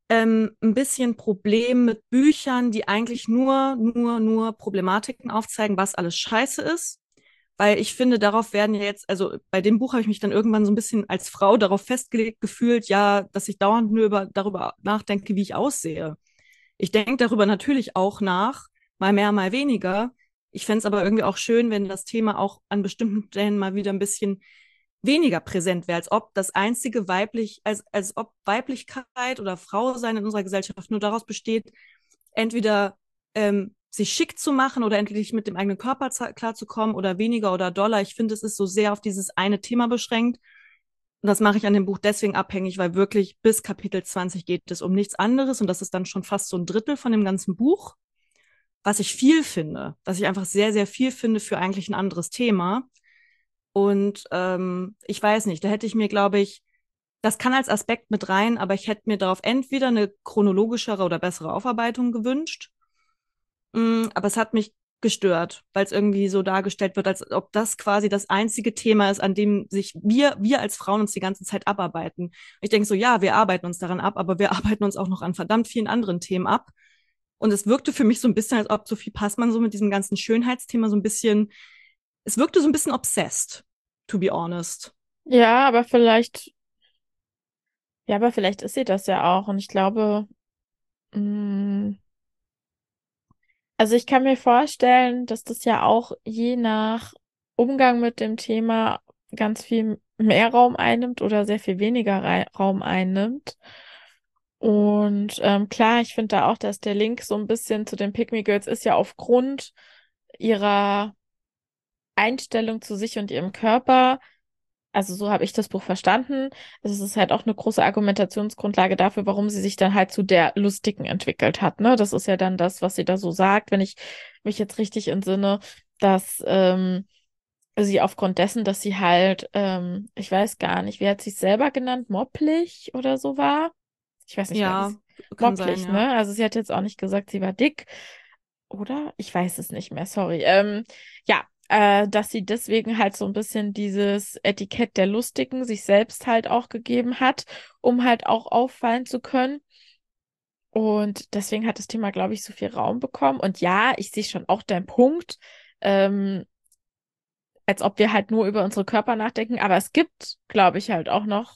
Speaker 2: ähm, ein bisschen Problem mit Büchern, die eigentlich nur, nur, nur Problematiken aufzeigen, was alles scheiße ist. Weil ich finde, darauf werden ja jetzt, also bei dem Buch habe ich mich dann irgendwann so ein bisschen als Frau darauf festgelegt gefühlt, ja, dass ich dauernd nur über, darüber nachdenke, wie ich aussehe. Ich denke darüber natürlich auch nach, mal mehr, mal weniger. Ich fände es aber irgendwie auch schön, wenn das Thema auch an bestimmten Stellen mal wieder ein bisschen weniger präsent wäre, als ob das einzige weiblich, als, als ob Weiblichkeit oder Frausein in unserer Gesellschaft nur daraus besteht, entweder ähm, sich schick zu machen oder endlich mit dem eigenen Körper klarzukommen oder weniger oder doller. Ich finde, es ist so sehr auf dieses eine Thema beschränkt. Und das mache ich an dem Buch deswegen abhängig, weil wirklich bis Kapitel zwanzig geht es um nichts anderes und das ist dann schon fast so ein Drittel von dem ganzen Buch, was ich viel finde, was ich einfach sehr, sehr viel finde für eigentlich ein anderes Thema. Und ähm, ich weiß nicht, da hätte ich mir, glaube ich, das kann als Aspekt mit rein, aber ich hätte mir darauf entweder eine chronologischere oder bessere Aufarbeitung gewünscht. Mm, aber es hat mich gestört, weil es irgendwie so dargestellt wird, als ob das quasi das einzige Thema ist, an dem sich wir, wir als Frauen uns die ganze Zeit abarbeiten. Ich denke so, ja, wir arbeiten uns daran ab, aber wir arbeiten uns auch noch an verdammt vielen anderen Themen ab. Und es wirkte für mich so ein bisschen, als ob Sophie Passmann so mit diesem ganzen Schönheitsthema so ein bisschen, es wirkte so ein bisschen obsessed, to be honest.
Speaker 1: Ja, aber vielleicht, ja, aber vielleicht ist sie das ja auch. Und ich glaube, mh, also ich kann mir vorstellen, dass das ja auch je nach Umgang mit dem Thema ganz viel mehr Raum einnimmt oder sehr viel weniger Rei- Raum einnimmt. Und ähm, klar, ich finde da auch, dass der Link so ein bisschen zu den Pick Me Girls ist ja aufgrund ihrer Einstellung zu sich und ihrem Körper. Also so habe ich das Buch verstanden. Es ist halt auch eine große Argumentationsgrundlage dafür, warum sie sich dann halt zu der Lustigen entwickelt hat. Ne? Das ist ja dann das, was sie da so sagt, wenn ich mich jetzt richtig entsinne, dass ähm, sie aufgrund dessen, dass sie halt, ähm, ich weiß gar nicht, wie hat sie es selber genannt, mopplig oder so war. Ich weiß nicht mehr, wie
Speaker 2: Ja,
Speaker 1: es
Speaker 2: kann sein,
Speaker 1: mopplig,
Speaker 2: ja.
Speaker 1: ne? Also sie hat jetzt auch nicht gesagt, sie war dick, oder? Ich weiß es nicht mehr, sorry. Ähm, ja, äh, dass sie deswegen halt so ein bisschen dieses Etikett der Lustigen sich selbst halt auch gegeben hat, um halt auch auffallen zu können. Und deswegen hat das Thema, glaube ich, so viel Raum bekommen. Und ja, ich sehe schon auch deinen Punkt, ähm, als ob wir halt nur über unsere Körper nachdenken. Aber es gibt, glaube ich, halt auch noch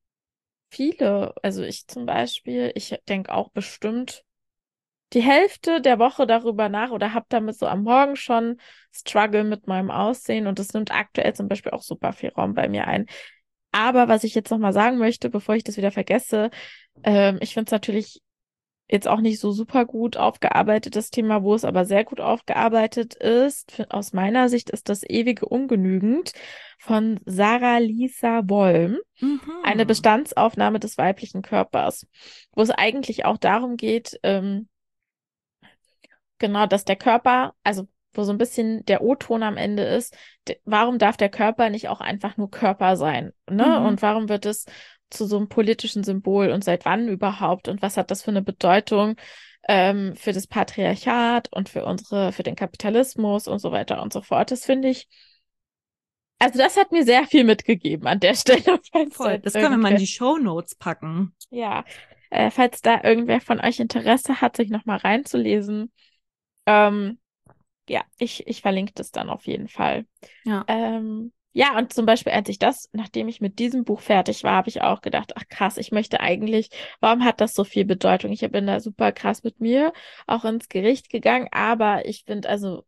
Speaker 1: viele. Also ich zum Beispiel, ich denke auch bestimmt die Hälfte der Woche darüber nach oder habe damit so am Morgen schon Struggle mit meinem Aussehen und das nimmt aktuell zum Beispiel auch super viel Raum bei mir ein. Aber was ich jetzt nochmal sagen möchte, bevor ich das wieder vergesse, ähm, ich finde es natürlich jetzt auch nicht so super gut aufgearbeitet, das Thema, wo es aber sehr gut aufgearbeitet ist, für, aus meiner Sicht ist das ewige Ungenügend von Sarah Lisa Wollm, eine
Speaker 2: Mhm.
Speaker 1: Bestandsaufnahme des weiblichen Körpers, wo es eigentlich auch darum geht, ähm, genau, dass der Körper, also wo so ein bisschen der O-Ton am Ende ist, de- warum darf der Körper nicht auch einfach nur Körper sein, ne?
Speaker 2: Mhm.
Speaker 1: Und warum wird es zu so einem politischen Symbol und seit wann überhaupt und was hat das für eine Bedeutung ähm, für das Patriarchat und für unsere, für den Kapitalismus und so weiter und so fort. Das finde ich, also das hat mir sehr viel mitgegeben an der Stelle, falls da
Speaker 2: Voll.
Speaker 1: jetzt
Speaker 2: Das können wir mal in
Speaker 1: irgendwer,
Speaker 2: die Shownotes packen.
Speaker 1: ja, äh, falls da irgendwer von euch Interesse hat, sich nochmal reinzulesen. Ähm, Ja, ich, ich verlinke das dann auf jeden Fall.
Speaker 2: Ja.
Speaker 1: Ähm, ja, und zum Beispiel, als ich das, nachdem ich mit diesem Buch fertig war, habe ich auch gedacht, ach krass, ich möchte eigentlich, warum hat das so viel Bedeutung? Ich bin da super krass mit mir auch ins Gericht gegangen, aber ich finde, also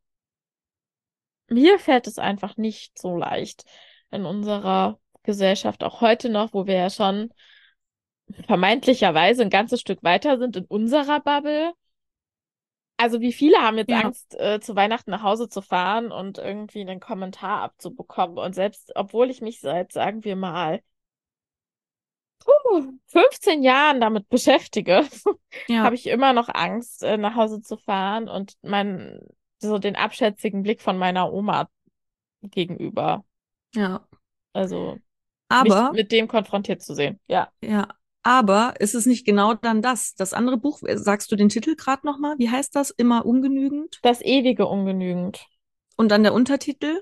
Speaker 1: mir fällt es einfach nicht so leicht in unserer Gesellschaft, auch heute noch, wo wir ja schon vermeintlicherweise ein ganzes Stück weiter sind in unserer Bubble. Also wie viele haben jetzt
Speaker 2: Ja.
Speaker 1: Angst, äh, zu Weihnachten nach Hause zu fahren und irgendwie einen Kommentar abzubekommen? Und selbst, obwohl ich mich seit, sagen wir mal, puh, fünfzehn Jahren damit beschäftige, habe
Speaker 2: Ja.
Speaker 1: ich immer noch Angst, äh, nach Hause zu fahren und mein, so den abschätzigen Blick von meiner Oma gegenüber.
Speaker 2: Ja.
Speaker 1: Also mich
Speaker 2: Aber,
Speaker 1: mit dem konfrontiert zu sehen. Ja.
Speaker 2: ja. Aber ist es nicht genau dann das? Das andere Buch, äh, sagst du den Titel gerade nochmal? Wie heißt das? Immer ungenügend?
Speaker 1: Das ewige ungenügend.
Speaker 2: Und dann der Untertitel?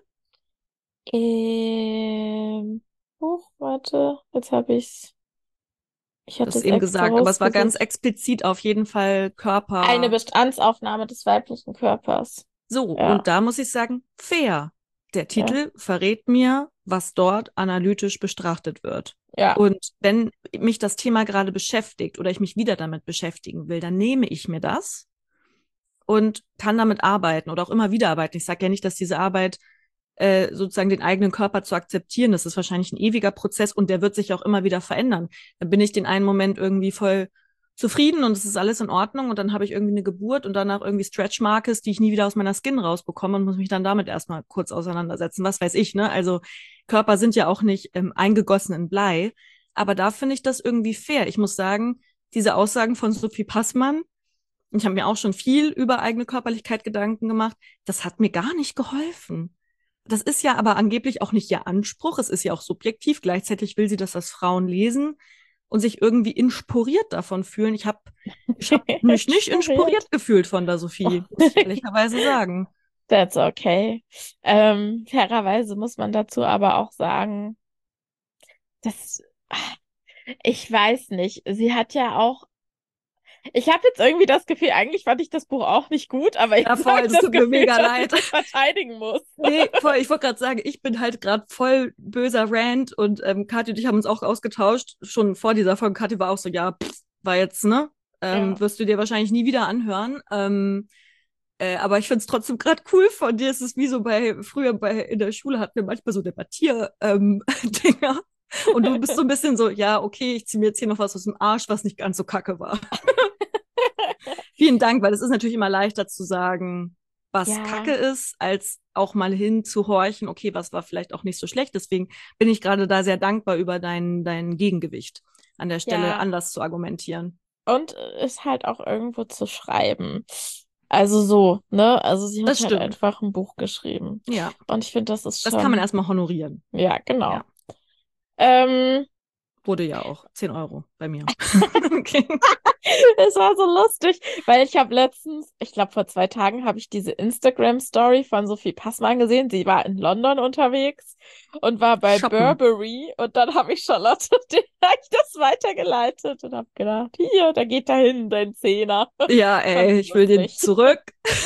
Speaker 1: Ähm, oh, warte, jetzt habe ich's. Ich hätte
Speaker 2: das
Speaker 1: es
Speaker 2: eben
Speaker 1: extra
Speaker 2: gesagt, aber es war ganz
Speaker 1: rausgesucht.
Speaker 2: explizit auf jeden Fall
Speaker 1: Eine
Speaker 2: Körper.
Speaker 1: Bestandsaufnahme des weiblichen Körpers.
Speaker 2: So, und
Speaker 1: Ja,
Speaker 2: da muss ich sagen, fair. Der
Speaker 1: ja,
Speaker 2: Titel verrät mir, was dort analytisch betrachtet wird.
Speaker 1: ja.
Speaker 2: Und wenn mich das Thema gerade beschäftigt oder ich mich wieder damit beschäftigen will, dann nehme ich mir das und kann damit arbeiten oder auch immer wieder arbeiten. Ich sage ja nicht, dass diese Arbeit äh, sozusagen den eigenen Körper zu akzeptieren, das ist wahrscheinlich ein ewiger Prozess und der wird sich auch immer wieder verändern. Dann bin ich den einen Moment irgendwie voll zufrieden und es ist alles in Ordnung und dann habe ich irgendwie eine Geburt und danach irgendwie Stretch Marks, die ich nie wieder aus meiner Skin rausbekomme und muss mich dann damit erstmal kurz auseinandersetzen. Was weiß ich, ne? Also Körper sind ja auch nicht ähm, eingegossen in Blei, aber da finde ich das irgendwie fair. Ich muss sagen, diese Aussagen von Sophie Passmann, ich habe mir auch schon viel über eigene Körperlichkeit Gedanken gemacht, das hat mir gar nicht geholfen. Das ist ja aber angeblich auch nicht ihr Anspruch. Es ist ja auch subjektiv. Gleichzeitig will sie, dass das Frauen lesen und sich irgendwie inspiriert davon fühlen. Ich habe ich hab mich nicht
Speaker 1: Inspiriert.
Speaker 2: inspiriert gefühlt von der Sophie, muss ich ehrlicherweise sagen.
Speaker 1: That's okay. Ähm, fairerweise muss man dazu aber auch sagen, dass ich weiß nicht. Sie hat ja auch. Ich habe jetzt irgendwie das Gefühl, eigentlich fand ich das Buch auch nicht gut, aber
Speaker 2: Ja,
Speaker 1: jetzt habe
Speaker 2: voll,
Speaker 1: ich
Speaker 2: das
Speaker 1: das
Speaker 2: tut mir
Speaker 1: Gefühl,
Speaker 2: mega
Speaker 1: dass ich
Speaker 2: leid.
Speaker 1: das verteidigen muss.
Speaker 2: Nee, voll, ich wollte gerade sagen, ich bin halt gerade voll böser Rant und ähm, Kathi und ich haben uns auch ausgetauscht, schon vor dieser Folge. Kathi war auch so, ja, pff, war jetzt, ne? Ähm,
Speaker 1: Ja.
Speaker 2: wirst du dir wahrscheinlich nie wieder anhören. Ähm, Äh, aber ich finde es trotzdem gerade cool von dir. Es ist wie so bei früher bei in der Schule hatten wir manchmal so Debattier ähm, Dinger. Und du bist so ein bisschen so, ja, okay, ich ziehe mir jetzt hier noch was aus dem Arsch, was nicht ganz so kacke war. Vielen Dank, weil es ist natürlich immer leichter zu sagen, was kacke
Speaker 1: Ja,
Speaker 2: ist, als auch mal hinzuhorchen, okay, was war vielleicht auch nicht so schlecht. Deswegen bin ich gerade da sehr dankbar über dein, dein Gegengewicht an der Stelle
Speaker 1: ja.
Speaker 2: anders zu argumentieren.
Speaker 1: Und ist halt auch irgendwo zu schreiben. Also so, ne? Also sie hat
Speaker 2: Das
Speaker 1: halt
Speaker 2: stimmt.
Speaker 1: einfach ein Buch geschrieben.
Speaker 2: Ja,
Speaker 1: Und ich finde, das ist
Speaker 2: das kann man
Speaker 1: schon,
Speaker 2: erstmal honorieren.
Speaker 1: ja, genau.
Speaker 2: Ja.
Speaker 1: Ähm,
Speaker 2: Wurde ja auch. Zehn Euro bei mir. Okay.
Speaker 1: Es war so lustig, weil ich habe letztens, ich glaube vor zwei Tagen, habe ich diese Instagram-Story von Sophie Passmann gesehen. Sie war in London unterwegs und war bei
Speaker 2: Shoppen.
Speaker 1: Burberry und dann habe ich Charlotte den hab ich das weitergeleitet und habe gedacht, hier, da geht dahin dein Zehner.
Speaker 2: Ja,
Speaker 1: Fand
Speaker 2: ey,
Speaker 1: ich
Speaker 2: ich will den
Speaker 1: lustig.
Speaker 2: zurück.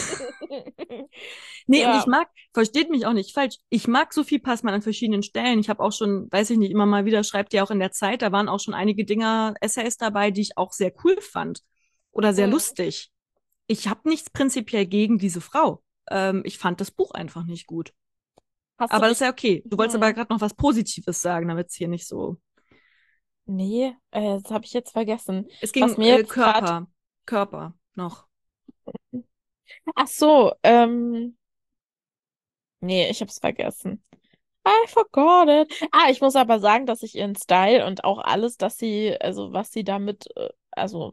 Speaker 2: Nee, und ich
Speaker 1: Ja,
Speaker 2: mag, versteht mich auch nicht falsch, ich mag Sophie Passmann an verschiedenen Stellen. Ich habe auch schon, weiß ich nicht, immer mal wieder, schreibt ja auch in der Zeit, da waren auch schon einige Dinger, Essays dabei, die ich auch sehr cool fand oder sehr
Speaker 1: hm.
Speaker 2: lustig. Ich habe nichts prinzipiell gegen diese Frau. Ähm, ich fand das Buch einfach nicht gut.
Speaker 1: Hast du
Speaker 2: Aber das ist
Speaker 1: dich,
Speaker 2: ja okay. Du wolltest aber
Speaker 1: hm.
Speaker 2: gerade noch was Positives sagen, damit es hier nicht so.
Speaker 1: Nee, äh, das habe ich jetzt vergessen.
Speaker 2: Es
Speaker 1: Was
Speaker 2: ging
Speaker 1: mir
Speaker 2: äh,
Speaker 1: jetzt gerade,
Speaker 2: Körper, Körper noch.
Speaker 1: ach so, ähm, nee, ich habe es vergessen. I forgot it. Ah, ich muss aber sagen, dass ich ihren Style und auch alles, dass sie, also was sie damit, äh, also,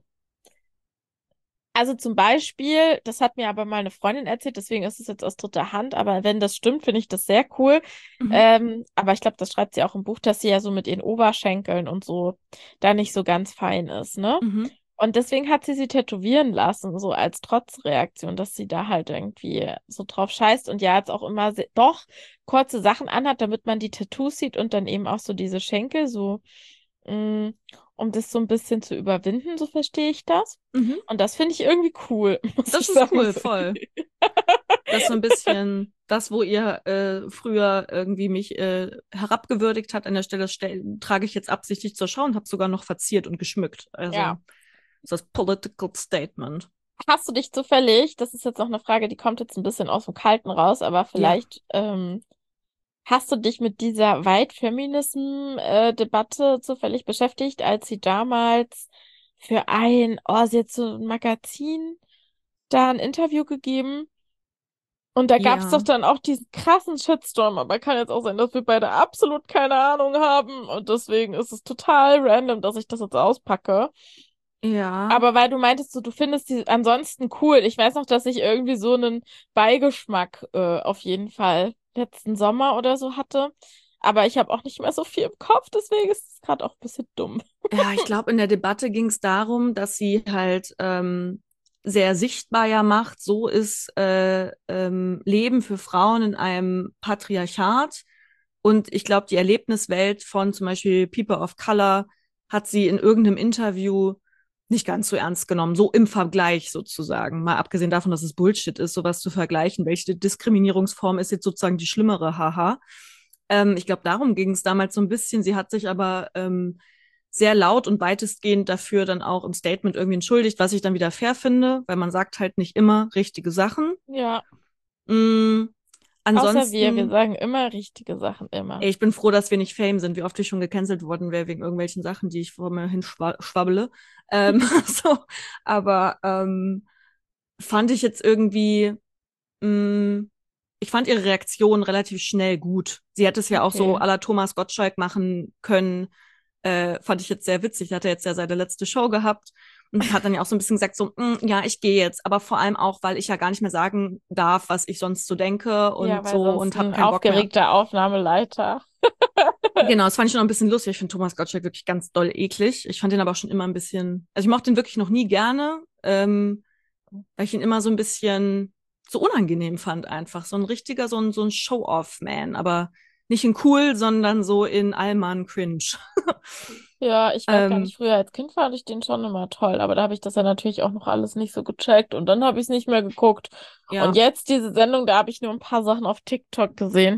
Speaker 1: also zum Beispiel, das hat mir aber mal eine Freundin erzählt, deswegen ist es jetzt aus dritter Hand, aber wenn das stimmt, finde ich das sehr cool.
Speaker 2: Mhm.
Speaker 1: Ähm, aber ich glaube, das schreibt sie auch im Buch, dass sie ja so mit ihren Oberschenkeln und so da nicht so ganz fein ist, ne?
Speaker 2: Mhm.
Speaker 1: Und deswegen hat sie sie tätowieren lassen, so als Trotzreaktion, dass sie da halt irgendwie so drauf scheißt und ja jetzt auch immer se- doch kurze Sachen anhat, damit man die Tattoos sieht und dann eben auch so diese Schenkel, so mh, um das so ein bisschen zu überwinden, so verstehe ich das.
Speaker 2: Mhm.
Speaker 1: Und das finde ich irgendwie cool, muss ich
Speaker 2: Das ist
Speaker 1: sagen.
Speaker 2: cool,
Speaker 1: So.
Speaker 2: voll. Das ist so ein bisschen das, wo ihr äh, früher irgendwie mich äh, herabgewürdigt hat an der Stelle, stell, trage ich jetzt absichtlich zur Schau und habe sogar noch verziert und geschmückt.
Speaker 1: Ja.
Speaker 2: Also das ist das Political Statement.
Speaker 1: Hast du dich zufällig, das ist jetzt noch eine Frage, die kommt jetzt ein bisschen aus dem Kalten raus, aber
Speaker 2: Ja.
Speaker 1: vielleicht ähm, hast du dich mit dieser White Feminism-Debatte zufällig beschäftigt, als sie damals für ein, oh, sie hat so ein Magazin da ein Interview gegeben und da gab es doch
Speaker 2: Ja.
Speaker 1: dann auch diesen krassen Shitstorm, aber kann jetzt auch sein, dass wir beide absolut keine Ahnung haben und deswegen ist es total random, dass ich das jetzt auspacke.
Speaker 2: Ja.
Speaker 1: Aber weil du meintest, so, du findest die ansonsten cool. Ich weiß noch, dass ich irgendwie so einen Beigeschmack äh, auf jeden Fall letzten Sommer oder so hatte. Aber ich habe auch nicht mehr so viel im Kopf, deswegen ist es gerade auch ein bisschen dumm.
Speaker 2: Ja, ich glaube, in der Debatte ging es darum, dass sie halt ähm, sehr sichtbar ja macht, so ist äh, ähm, Leben für Frauen in einem Patriarchat. Und ich glaube, die Erlebniswelt von zum Beispiel People of Color hat sie in irgendeinem Interview nicht ganz so ernst genommen, so im Vergleich sozusagen. Mal abgesehen davon, dass es Bullshit ist, sowas zu vergleichen. Welche Diskriminierungsform ist jetzt sozusagen die schlimmere, haha. Ähm, ich glaube, darum ging es damals so ein bisschen. Sie hat sich aber ähm, sehr laut und weitestgehend dafür dann auch im Statement irgendwie entschuldigt, was ich dann wieder fair finde, weil man sagt halt nicht immer richtige Sachen.
Speaker 1: Ja,
Speaker 2: Mm,
Speaker 1: außer wir, wir
Speaker 2: ansonsten,
Speaker 1: sagen immer richtige Sachen, immer.
Speaker 2: ey, ich bin froh, dass wir nicht Fame sind, wie oft ich schon gecancelt worden wäre wegen irgendwelchen Sachen, die ich vor mir hin schwa schwabbele. Ähm, so, aber ähm, fand ich jetzt irgendwie, mh, ich fand ihre Reaktion relativ schnell gut. Sie hätte es ja auch so
Speaker 1: Okay.
Speaker 2: à la Thomas Gottschalk machen können. Äh, fand ich jetzt sehr witzig. Da hat er jetzt ja seine letzte Show gehabt und hat dann ja auch so ein bisschen gesagt, so, "Mm, ja, ich gehe jetzt, aber vor allem auch, weil ich ja gar nicht mehr sagen darf, was ich sonst so denke
Speaker 1: Ja,
Speaker 2: und
Speaker 1: weil
Speaker 2: so
Speaker 1: sonst
Speaker 2: und habe
Speaker 1: ein
Speaker 2: keinen Bock mehr."
Speaker 1: aufgeregter Aufnahmeleiter.
Speaker 2: Genau, das fand ich schon ein bisschen lustig. Ich finde Thomas Gottschalk wirklich ganz doll eklig. Ich fand ihn aber auch schon immer ein bisschen, also ich mochte ihn wirklich noch nie gerne, ähm, weil ich ihn immer so ein bisschen so unangenehm fand einfach. So ein richtiger, so ein, so ein Show-off-Man, aber nicht in cool, sondern so in Allmann cringe.
Speaker 1: Ja, ich weiß gar
Speaker 2: ähm,
Speaker 1: nicht, früher als Kind fand ich den schon immer toll, aber da habe ich das ja natürlich auch noch alles nicht so gecheckt und dann habe ich es nicht mehr geguckt. Und
Speaker 2: ja.
Speaker 1: jetzt diese Sendung, da habe ich nur ein paar Sachen auf TikTok gesehen.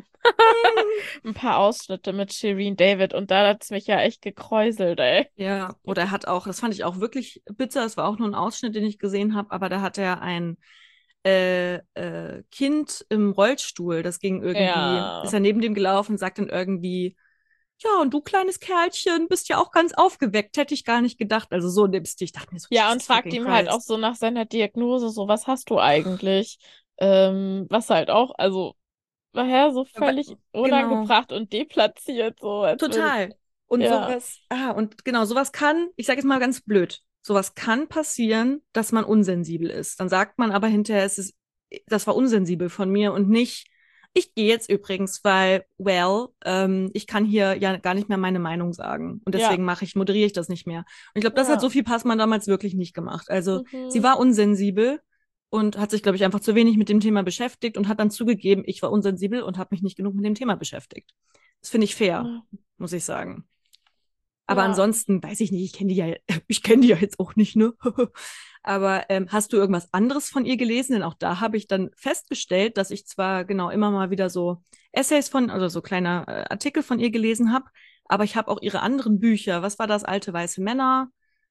Speaker 1: Ein paar Ausschnitte mit Shireen David und da hat es mich ja echt gekräuselt, ey.
Speaker 2: Ja, oder er hat auch, das fand ich auch wirklich bitter, es war auch nur ein Ausschnitt, den ich gesehen habe, aber da hat er ein äh, äh, Kind im Rollstuhl, das ging irgendwie, ist
Speaker 1: Ja.
Speaker 2: er neben dem gelaufen, sagt dann irgendwie, ja, und du kleines Kerlchen, bist ja auch ganz aufgeweckt, hätte ich gar nicht gedacht. Also so nimmst du, ich dachte mir so,
Speaker 1: Ja, und
Speaker 2: Jesus
Speaker 1: fragt
Speaker 2: fucking
Speaker 1: ihm halt auch
Speaker 2: Christ.
Speaker 1: so nach seiner Diagnose, so, was hast du eigentlich? Ähm, was halt auch, also, daher so
Speaker 2: Aber,
Speaker 1: völlig
Speaker 2: genau,
Speaker 1: unangebracht und deplatziert, so, als würde,
Speaker 2: total. Und
Speaker 1: ja,
Speaker 2: sowas, ah, und genau, sowas kann, ich sage jetzt mal ganz blöd, sowas kann passieren, dass man unsensibel ist. Dann sagt man aber hinterher, es ist, das war unsensibel von mir und nicht, ich gehe jetzt übrigens, weil, well, ähm, ich kann hier ja gar nicht mehr meine Meinung sagen. Und
Speaker 1: ja,
Speaker 2: deswegen mache ich, moderiere ich das nicht mehr. Und ich glaube, das hat
Speaker 1: ja,
Speaker 2: Sophie Passmann damals wirklich nicht gemacht. Also sie
Speaker 1: mhm,
Speaker 2: war unsensibel und hat sich, glaube ich, einfach zu wenig mit dem Thema beschäftigt und hat dann zugegeben, ich war unsensibel und habe mich nicht genug mit dem Thema beschäftigt. Das finde ich fair,
Speaker 1: ja,
Speaker 2: muss ich sagen. Aber
Speaker 1: ja.
Speaker 2: ansonsten weiß ich nicht, ich kenne die ja, ich kenne die ja jetzt auch nicht, ne? Aber ähm, hast du irgendwas anderes von ihr gelesen? Denn auch da habe ich dann festgestellt, dass ich zwar genau immer mal wieder so Essays von, also so kleine äh, Artikel von ihr gelesen habe, aber ich habe auch ihre anderen Bücher. Was war das? Alte weiße Männer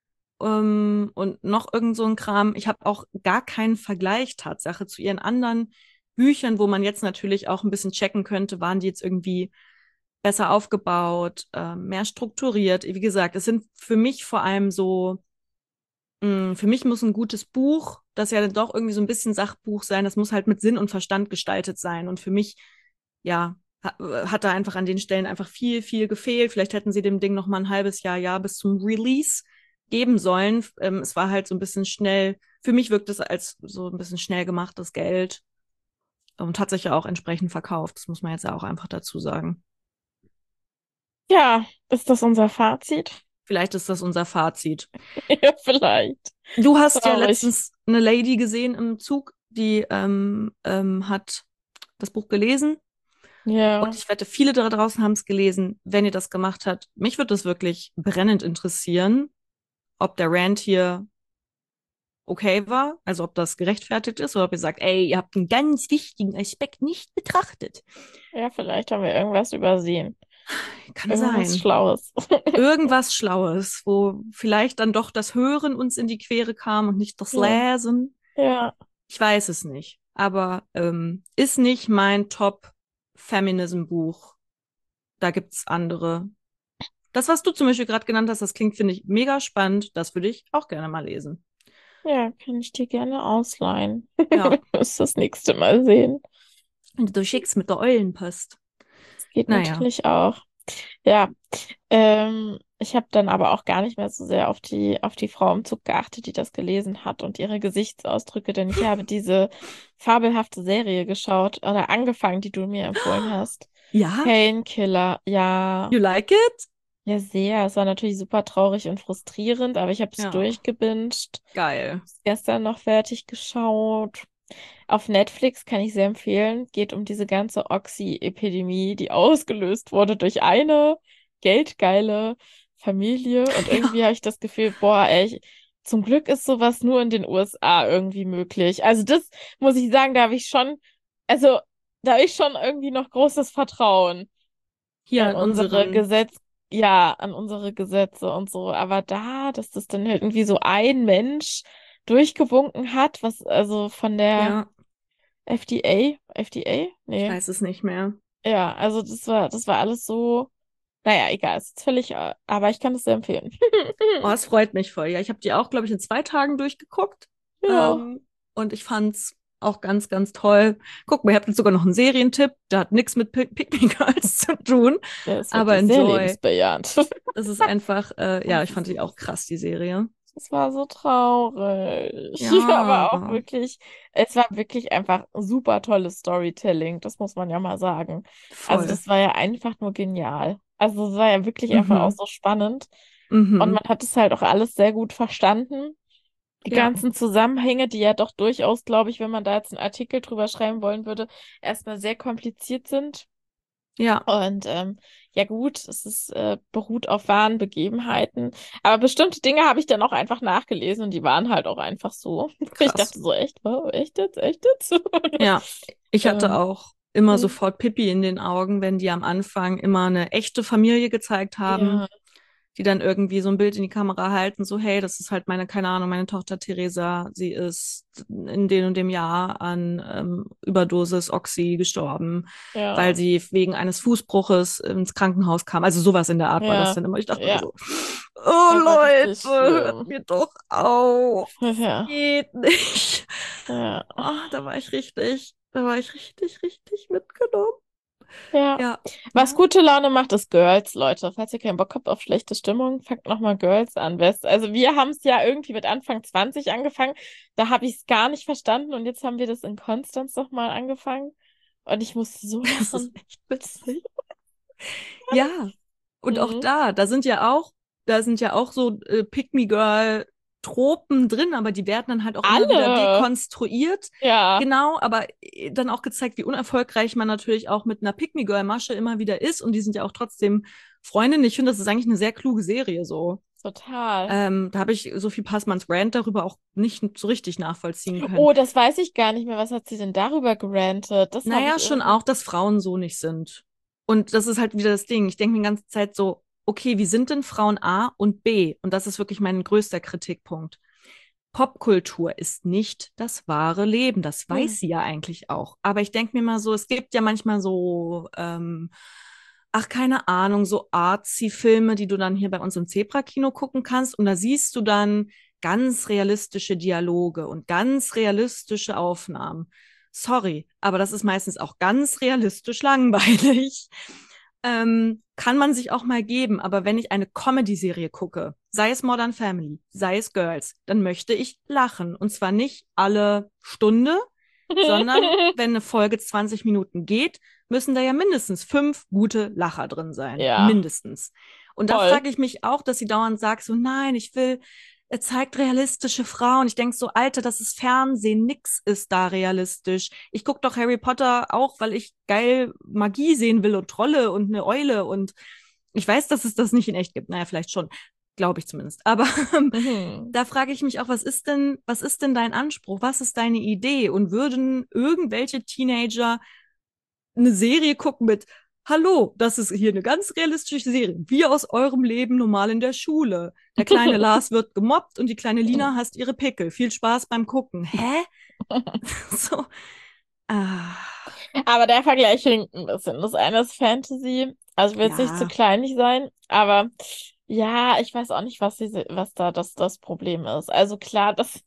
Speaker 2: ähm, und noch irgend so ein Kram. Ich habe auch gar keinen Vergleich Tatsache zu ihren anderen Büchern, wo man jetzt natürlich auch ein bisschen checken könnte, waren die jetzt irgendwie besser aufgebaut, äh, mehr strukturiert. Wie gesagt, es sind für mich vor allem so, mh, für mich muss ein gutes Buch, das ja dann doch irgendwie so ein bisschen Sachbuch sein, das muss halt mit Sinn und Verstand gestaltet sein. Und für mich, ja, ha- hat da einfach an den Stellen einfach viel, viel gefehlt. Vielleicht hätten sie dem Ding noch mal ein halbes Jahr, Jahr bis zum Release geben sollen. Ähm, es war halt so ein bisschen schnell, für mich wirkt es als so ein bisschen schnell gemachtes Geld und hat sich ja auch entsprechend verkauft. Das muss man jetzt ja auch einfach dazu sagen.
Speaker 1: Ja, ist das unser Fazit?
Speaker 2: Vielleicht ist das unser Fazit.
Speaker 1: Ja, vielleicht.
Speaker 2: Du hast ja
Speaker 1: Traurig.
Speaker 2: letztens eine Lady gesehen im Zug, die ähm, ähm, hat das Buch gelesen. Und
Speaker 1: Ja,
Speaker 2: ich wette, viele da draußen haben es gelesen, wenn ihr das gemacht habt. Mich würde es wirklich brennend interessieren, ob der Rant hier okay war, also ob das gerechtfertigt ist, oder ob ihr sagt, ey, ihr habt einen ganz wichtigen Aspekt nicht betrachtet.
Speaker 1: ja, vielleicht haben wir irgendwas übersehen.
Speaker 2: Kann
Speaker 1: Irgendwas
Speaker 2: sein.
Speaker 1: Schlaues.
Speaker 2: Irgendwas Schlaues, wo vielleicht dann doch das Hören uns in die Quere kam und nicht das
Speaker 1: Ja,
Speaker 2: Lesen.
Speaker 1: ja,
Speaker 2: Ich weiß es nicht, aber ähm, ist nicht mein Top-Feminism-Buch. Da gibt's andere. Das, was du zum Beispiel gerade genannt hast, das klingt, finde ich, mega spannend. Das würde ich auch gerne mal lesen.
Speaker 1: ja, kann ich dir gerne ausleihen.
Speaker 2: Ja,
Speaker 1: Muss das nächste Mal sehen.
Speaker 2: und du schickst mit der Eulenpost.
Speaker 1: Das geht
Speaker 2: Naja,
Speaker 1: natürlich auch. Ja, ähm, ich habe dann aber auch gar nicht mehr so sehr auf die, auf die Frau im Zug geachtet, die das gelesen hat und ihre Gesichtsausdrücke, denn ich habe diese fabelhafte Serie geschaut oder angefangen, die du mir empfohlen hast.
Speaker 2: ja,
Speaker 1: Painkiller, ja,
Speaker 2: you like it?
Speaker 1: ja, sehr. Es war natürlich super traurig und frustrierend, aber ich habe es
Speaker 2: Ja,
Speaker 1: durchgebinged.
Speaker 2: geil.
Speaker 1: Gestern noch fertig geschaut. Auf Netflix kann ich sehr empfehlen. Geht um diese ganze Oxy-Epidemie, die ausgelöst wurde durch eine geldgeile Familie. Und
Speaker 2: Ja,
Speaker 1: irgendwie habe ich das Gefühl, boah, ey, ich, zum Glück ist sowas nur in den U S A irgendwie möglich. Also das muss ich sagen, da habe ich schon, also da habe ich schon irgendwie noch großes Vertrauen
Speaker 2: hier
Speaker 1: an
Speaker 2: an
Speaker 1: unsere
Speaker 2: unseren,
Speaker 1: Gesetz, ja, an unsere Gesetze und so. Aber da, dass das dann halt irgendwie so ein Mensch durchgewunken hat, was also von der
Speaker 2: ja,
Speaker 1: F D A, F D A?
Speaker 2: ich
Speaker 1: Nee.
Speaker 2: weiß es nicht mehr.
Speaker 1: Ja, also das war, das war alles so, naja, egal, ist jetzt völlig, äh, aber ich kann es sehr empfehlen.
Speaker 2: Oh, es freut mich voll. Ja, ich habe die auch, glaube ich, in zwei Tagen durchgeguckt.
Speaker 1: Ja,
Speaker 2: Ähm, und ich fand's auch ganz, ganz toll. Guck mal, ihr habt jetzt sogar noch einen Serientipp. Der hat nichts mit Pick Pick Me Girls zu tun.
Speaker 1: der ist
Speaker 2: Aber
Speaker 1: wirklich sehr
Speaker 2: Enjoy.
Speaker 1: lebensbejahend.
Speaker 2: Das ist einfach, äh, ja,
Speaker 1: Das
Speaker 2: ich fand
Speaker 1: ist
Speaker 2: die auch
Speaker 1: wirklich so.
Speaker 2: krass, die Serie.
Speaker 1: Es war so traurig.
Speaker 2: Ja,
Speaker 1: Aber auch wirklich, es war wirklich einfach super tolles Storytelling, das muss man ja mal sagen. Also
Speaker 2: voll.
Speaker 1: das war ja einfach nur genial. Also es war ja wirklich einfach auch
Speaker 2: Mhm.
Speaker 1: so spannend. Und
Speaker 2: Mhm.
Speaker 1: man hat es halt auch alles sehr gut verstanden. Die
Speaker 2: Ja,
Speaker 1: ganzen Zusammenhänge, die ja doch durchaus, glaube ich, wenn man da jetzt einen Artikel drüber schreiben wollen würde, erstmal sehr kompliziert sind.
Speaker 2: ja,
Speaker 1: Und ähm, ja gut, es ist, äh, beruht auf wahren Begebenheiten. Aber bestimmte Dinge habe ich dann auch einfach nachgelesen und die waren halt auch einfach so. Ich
Speaker 2: krass.
Speaker 1: dachte so, echt, wow, echt jetzt, echt jetzt?
Speaker 2: Ja, ich hatte
Speaker 1: ähm,
Speaker 2: auch immer
Speaker 1: hm,
Speaker 2: sofort Pipi in den Augen, wenn die am Anfang immer eine echte Familie gezeigt haben,
Speaker 1: ja,
Speaker 2: die dann irgendwie so ein Bild in die Kamera halten, so, hey, das ist halt meine, keine Ahnung, meine Tochter Theresa, sie ist in dem und dem Jahr an ähm, Überdosis Oxy gestorben, weil
Speaker 1: ja,
Speaker 2: sie wegen eines Fußbruches ins Krankenhaus kam. Also sowas in der Art war das
Speaker 1: ja,
Speaker 2: dann immer. Ich dachte mir
Speaker 1: ja,
Speaker 2: so, oh
Speaker 1: ja, war
Speaker 2: Leute,
Speaker 1: richtig
Speaker 2: hört
Speaker 1: schlimm.
Speaker 2: mir doch auf. Das
Speaker 1: Ja,
Speaker 2: geht nicht.
Speaker 1: ja,
Speaker 2: Oh, da war ich richtig, da war ich richtig, richtig mitgenommen.
Speaker 1: ja.
Speaker 2: Ja,
Speaker 1: Was
Speaker 2: ja,
Speaker 1: gute Laune macht, ist Girls, Leute. Falls ihr keinen Bock habt auf schlechte Stimmung, fangt nochmal Girls an. West. Also wir haben es ja irgendwie mit Anfang zwanzig angefangen. Da habe ich es gar nicht verstanden und jetzt haben wir das in Konstanz nochmal angefangen. Und ich musste so
Speaker 2: das ist
Speaker 1: lachen.
Speaker 2: echt witzig. Ja, und auch
Speaker 1: Mhm.
Speaker 2: da, da sind ja auch, da sind ja auch so äh, Pick-me-Girl-Tropen drin, aber die werden dann halt auch immer wieder
Speaker 1: Alle.
Speaker 2: dekonstruiert.
Speaker 1: Ja,
Speaker 2: Genau, aber äh, dann auch gezeigt, wie unerfolgreich man natürlich auch mit einer Pick-me-Girl-Masche immer wieder ist. Und die sind ja auch trotzdem Freundinnen. Ich finde, das ist eigentlich eine sehr kluge Serie so.
Speaker 1: total.
Speaker 2: Ähm, da habe ich Sophie Passmanns Rant darüber auch nicht so richtig nachvollziehen können.
Speaker 1: Oh, das weiß ich gar nicht mehr. Was hat sie denn darüber gerantet? Das habe
Speaker 2: Naja,
Speaker 1: ich
Speaker 2: schon
Speaker 1: irgendwie.
Speaker 2: auch, dass Frauen so nicht sind. Und das ist halt wieder das Ding. Ich denke mir die ganze Zeit so, okay, wie sind denn Frauen A und B? Und das ist wirklich mein größter Kritikpunkt. Popkultur ist nicht das wahre Leben. Das
Speaker 1: Hm.
Speaker 2: weiß sie ja eigentlich auch. Aber ich denke mir mal so, es gibt ja manchmal so, ähm, ach, keine Ahnung, so Artsy-Filme, die du dann hier bei uns im Zebra-Kino gucken kannst. Und da siehst du dann ganz realistische Dialoge und ganz realistische Aufnahmen. Sorry, aber das ist meistens auch ganz realistisch langweilig. Ähm, kann man sich auch mal geben, aber wenn ich eine Comedy-Serie gucke, sei es Modern Family, sei es Girls, dann möchte ich lachen. Und zwar nicht alle Stunde, sondern wenn eine Folge zwanzig Minuten geht, müssen da ja mindestens fünf gute Lacher drin sein.
Speaker 1: Ja,
Speaker 2: Mindestens. Und da
Speaker 1: voll.
Speaker 2: frage ich mich auch, dass sie dauernd sagt, so nein, ich will, er zeigt realistische Frauen. Ich denke so, Alter, das ist Fernsehen, nix ist da realistisch. Ich gucke doch Harry Potter auch, weil ich geil Magie sehen will und Trolle und eine Eule und ich weiß, dass es das nicht in echt gibt. Naja, vielleicht schon, glaube ich zumindest. Aber
Speaker 1: Mhm.
Speaker 2: da frage ich mich auch, was ist denn, was ist denn dein Anspruch? Was ist deine Idee? Und würden irgendwelche Teenager eine Serie gucken mit Hallo, das ist hier eine ganz realistische Serie. Wie aus eurem Leben normal in der Schule. Der kleine Lars wird gemobbt und die kleine Lina hasst ihre Pickel. Viel Spaß beim Gucken. Hä? So. Ah,
Speaker 1: Aber der Vergleich hinkt ein bisschen. Das eine ist Fantasy, also ich will jetzt nicht zu
Speaker 2: ja,
Speaker 1: kleinlich sein, aber ja, ich weiß auch nicht, was, diese, was da das, das Problem ist. Also klar, das,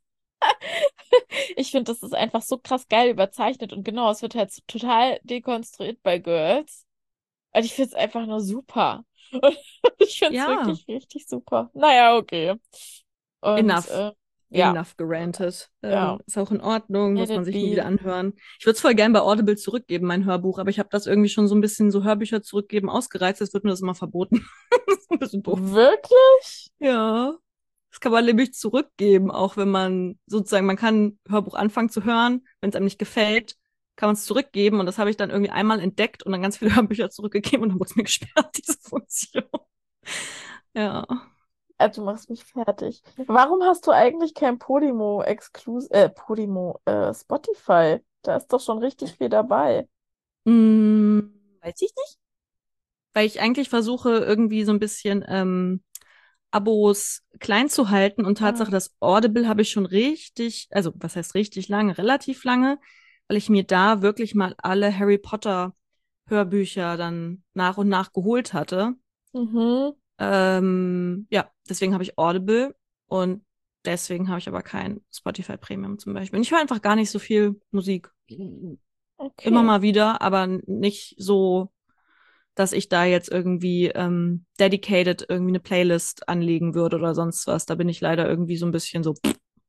Speaker 1: ich finde, das ist einfach so krass geil überzeichnet und genau, es wird halt so total dekonstruiert bei Girls. Und ich finde es einfach nur super. Und ich finde es
Speaker 2: ja.
Speaker 1: wirklich richtig super. Naja, okay. Und
Speaker 2: Enough.
Speaker 1: äh, ja,
Speaker 2: Enough gerantet.
Speaker 1: ja,
Speaker 2: Ähm, ist auch in Ordnung,
Speaker 1: let
Speaker 2: muss man
Speaker 1: it
Speaker 2: sich nie wieder
Speaker 1: be.
Speaker 2: anhören. Ich würde es voll gern bei Audible zurückgeben, mein Hörbuch, aber ich habe das irgendwie schon so ein bisschen so Hörbücher zurückgeben ausgereizt, jetzt wird mir das immer verboten. Das ist ein bisschen doof.
Speaker 1: Wirklich?
Speaker 2: Ja. Das kann man nämlich zurückgeben, auch wenn man sozusagen, man kann ein Hörbuch anfangen zu hören, wenn es einem nicht gefällt, kann man es zurückgeben und das habe ich dann irgendwie einmal entdeckt und dann ganz viele Hörbücher zurückgegeben und dann wurde es mir gesperrt, diese Funktion. Ja.
Speaker 1: Äh, du machst mich fertig. Warum hast du eigentlich kein Podimo Exklus äh, Podimo äh, Spotify? Da ist doch schon richtig viel dabei.
Speaker 2: Hm, weiß ich nicht. Weil ich eigentlich versuche, irgendwie so ein bisschen ähm, Abos klein zu halten und Tatsache,
Speaker 1: Ah.
Speaker 2: das Audible habe ich schon richtig, also was heißt richtig lange, relativ lange, weil ich mir da wirklich mal alle Harry Potter Hörbücher dann nach und nach geholt hatte.
Speaker 1: Mhm.
Speaker 2: Ähm, ja, deswegen habe ich Audible und deswegen habe ich aber kein Spotify Premium zum Beispiel. Und ich höre einfach gar nicht so viel Musik. Immer
Speaker 1: Okay.
Speaker 2: mal wieder, aber nicht so, dass ich da jetzt irgendwie ähm, dedicated irgendwie eine Playlist anlegen würde oder sonst was. Da bin ich leider irgendwie so ein bisschen so,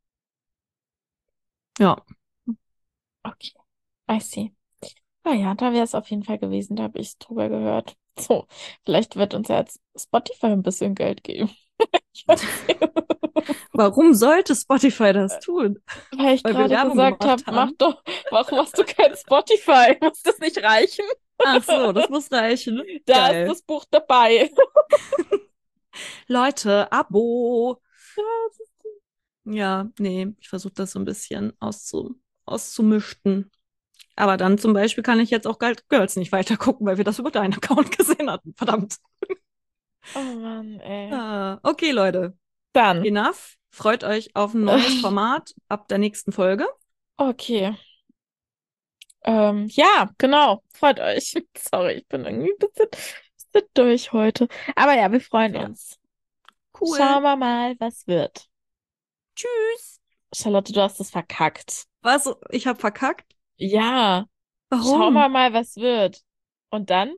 Speaker 2: ja.
Speaker 1: Okay. I see. Ah ja, da wäre es auf jeden Fall gewesen. Da habe ich drüber gehört. So, vielleicht wird uns ja jetzt Spotify ein bisschen Geld geben. Ich weiß nicht.
Speaker 2: Warum sollte Spotify das tun?
Speaker 1: Weil ich
Speaker 2: Weil wir
Speaker 1: gerade
Speaker 2: Werbung
Speaker 1: gesagt habe,
Speaker 2: gemacht
Speaker 1: mach
Speaker 2: haben.
Speaker 1: doch, warum hast du kein Spotify? Muss das nicht reichen?
Speaker 2: Ach so, das muss reichen.
Speaker 1: Da ist
Speaker 2: Geil.
Speaker 1: das Buch dabei.
Speaker 2: Leute, Abo.
Speaker 1: Ja, das ist-
Speaker 2: Ja, nee, ich versuche das so ein bisschen auszu auszumischen. Aber dann zum Beispiel kann ich jetzt auch Gold Girls nicht weiter gucken, weil wir das über deinen Account gesehen hatten. Verdammt.
Speaker 1: Oh Mann, ey.
Speaker 2: Ah, okay, Leute.
Speaker 1: Dann.
Speaker 2: Enough. Freut euch auf ein neues Format ab der nächsten Folge.
Speaker 1: Okay. Ähm, ja, genau. Freut euch. Sorry, ich bin irgendwie ein bisschen, bisschen durch heute. Aber ja, wir freuen
Speaker 2: Ja,
Speaker 1: uns.
Speaker 2: cool.
Speaker 1: Schauen wir mal, was wird.
Speaker 2: Tschüss.
Speaker 1: Charlotte, du hast es verkackt.
Speaker 2: Was? Ich habe verkackt?
Speaker 1: Ja, schauen wir
Speaker 2: Warum?
Speaker 1: mal, was wird. Und dann?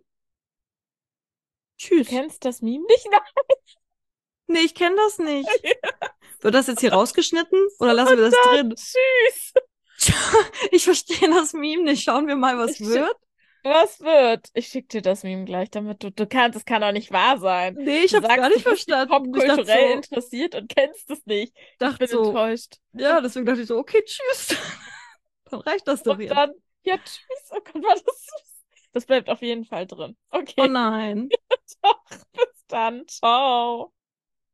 Speaker 1: Du
Speaker 2: Tschüss.
Speaker 1: kennst das Meme nicht?
Speaker 2: Nee, ich kenne das nicht. Wird das jetzt hier rausgeschnitten oder lassen wir
Speaker 1: Und
Speaker 2: das
Speaker 1: dann
Speaker 2: drin?
Speaker 1: tschüss.
Speaker 2: Ich verstehe das Meme nicht. Schauen wir mal, was
Speaker 1: Ich schick,
Speaker 2: wird.
Speaker 1: was wird? Ich schick dir das Meme gleich, damit du, du kannst, es kann doch nicht wahr sein.
Speaker 2: Nee, ich
Speaker 1: Du
Speaker 2: hab's gar
Speaker 1: sagst, du
Speaker 2: nicht
Speaker 1: bist nicht
Speaker 2: verstanden. Ich dachte
Speaker 1: popkulturell
Speaker 2: so,
Speaker 1: interessiert und kennst es nicht. Ich
Speaker 2: dachte
Speaker 1: bin
Speaker 2: so,
Speaker 1: enttäuscht.
Speaker 2: ja, deswegen dachte ich so, okay, tschüss. Dann reicht das
Speaker 1: Und
Speaker 2: doch jetzt.
Speaker 1: dann, ja, tschüss. Oh Gott, war das süß. Das bleibt auf jeden Fall drin.
Speaker 2: Oh
Speaker 1: Okay,
Speaker 2: nein.
Speaker 1: doch, bis dann. Ciao.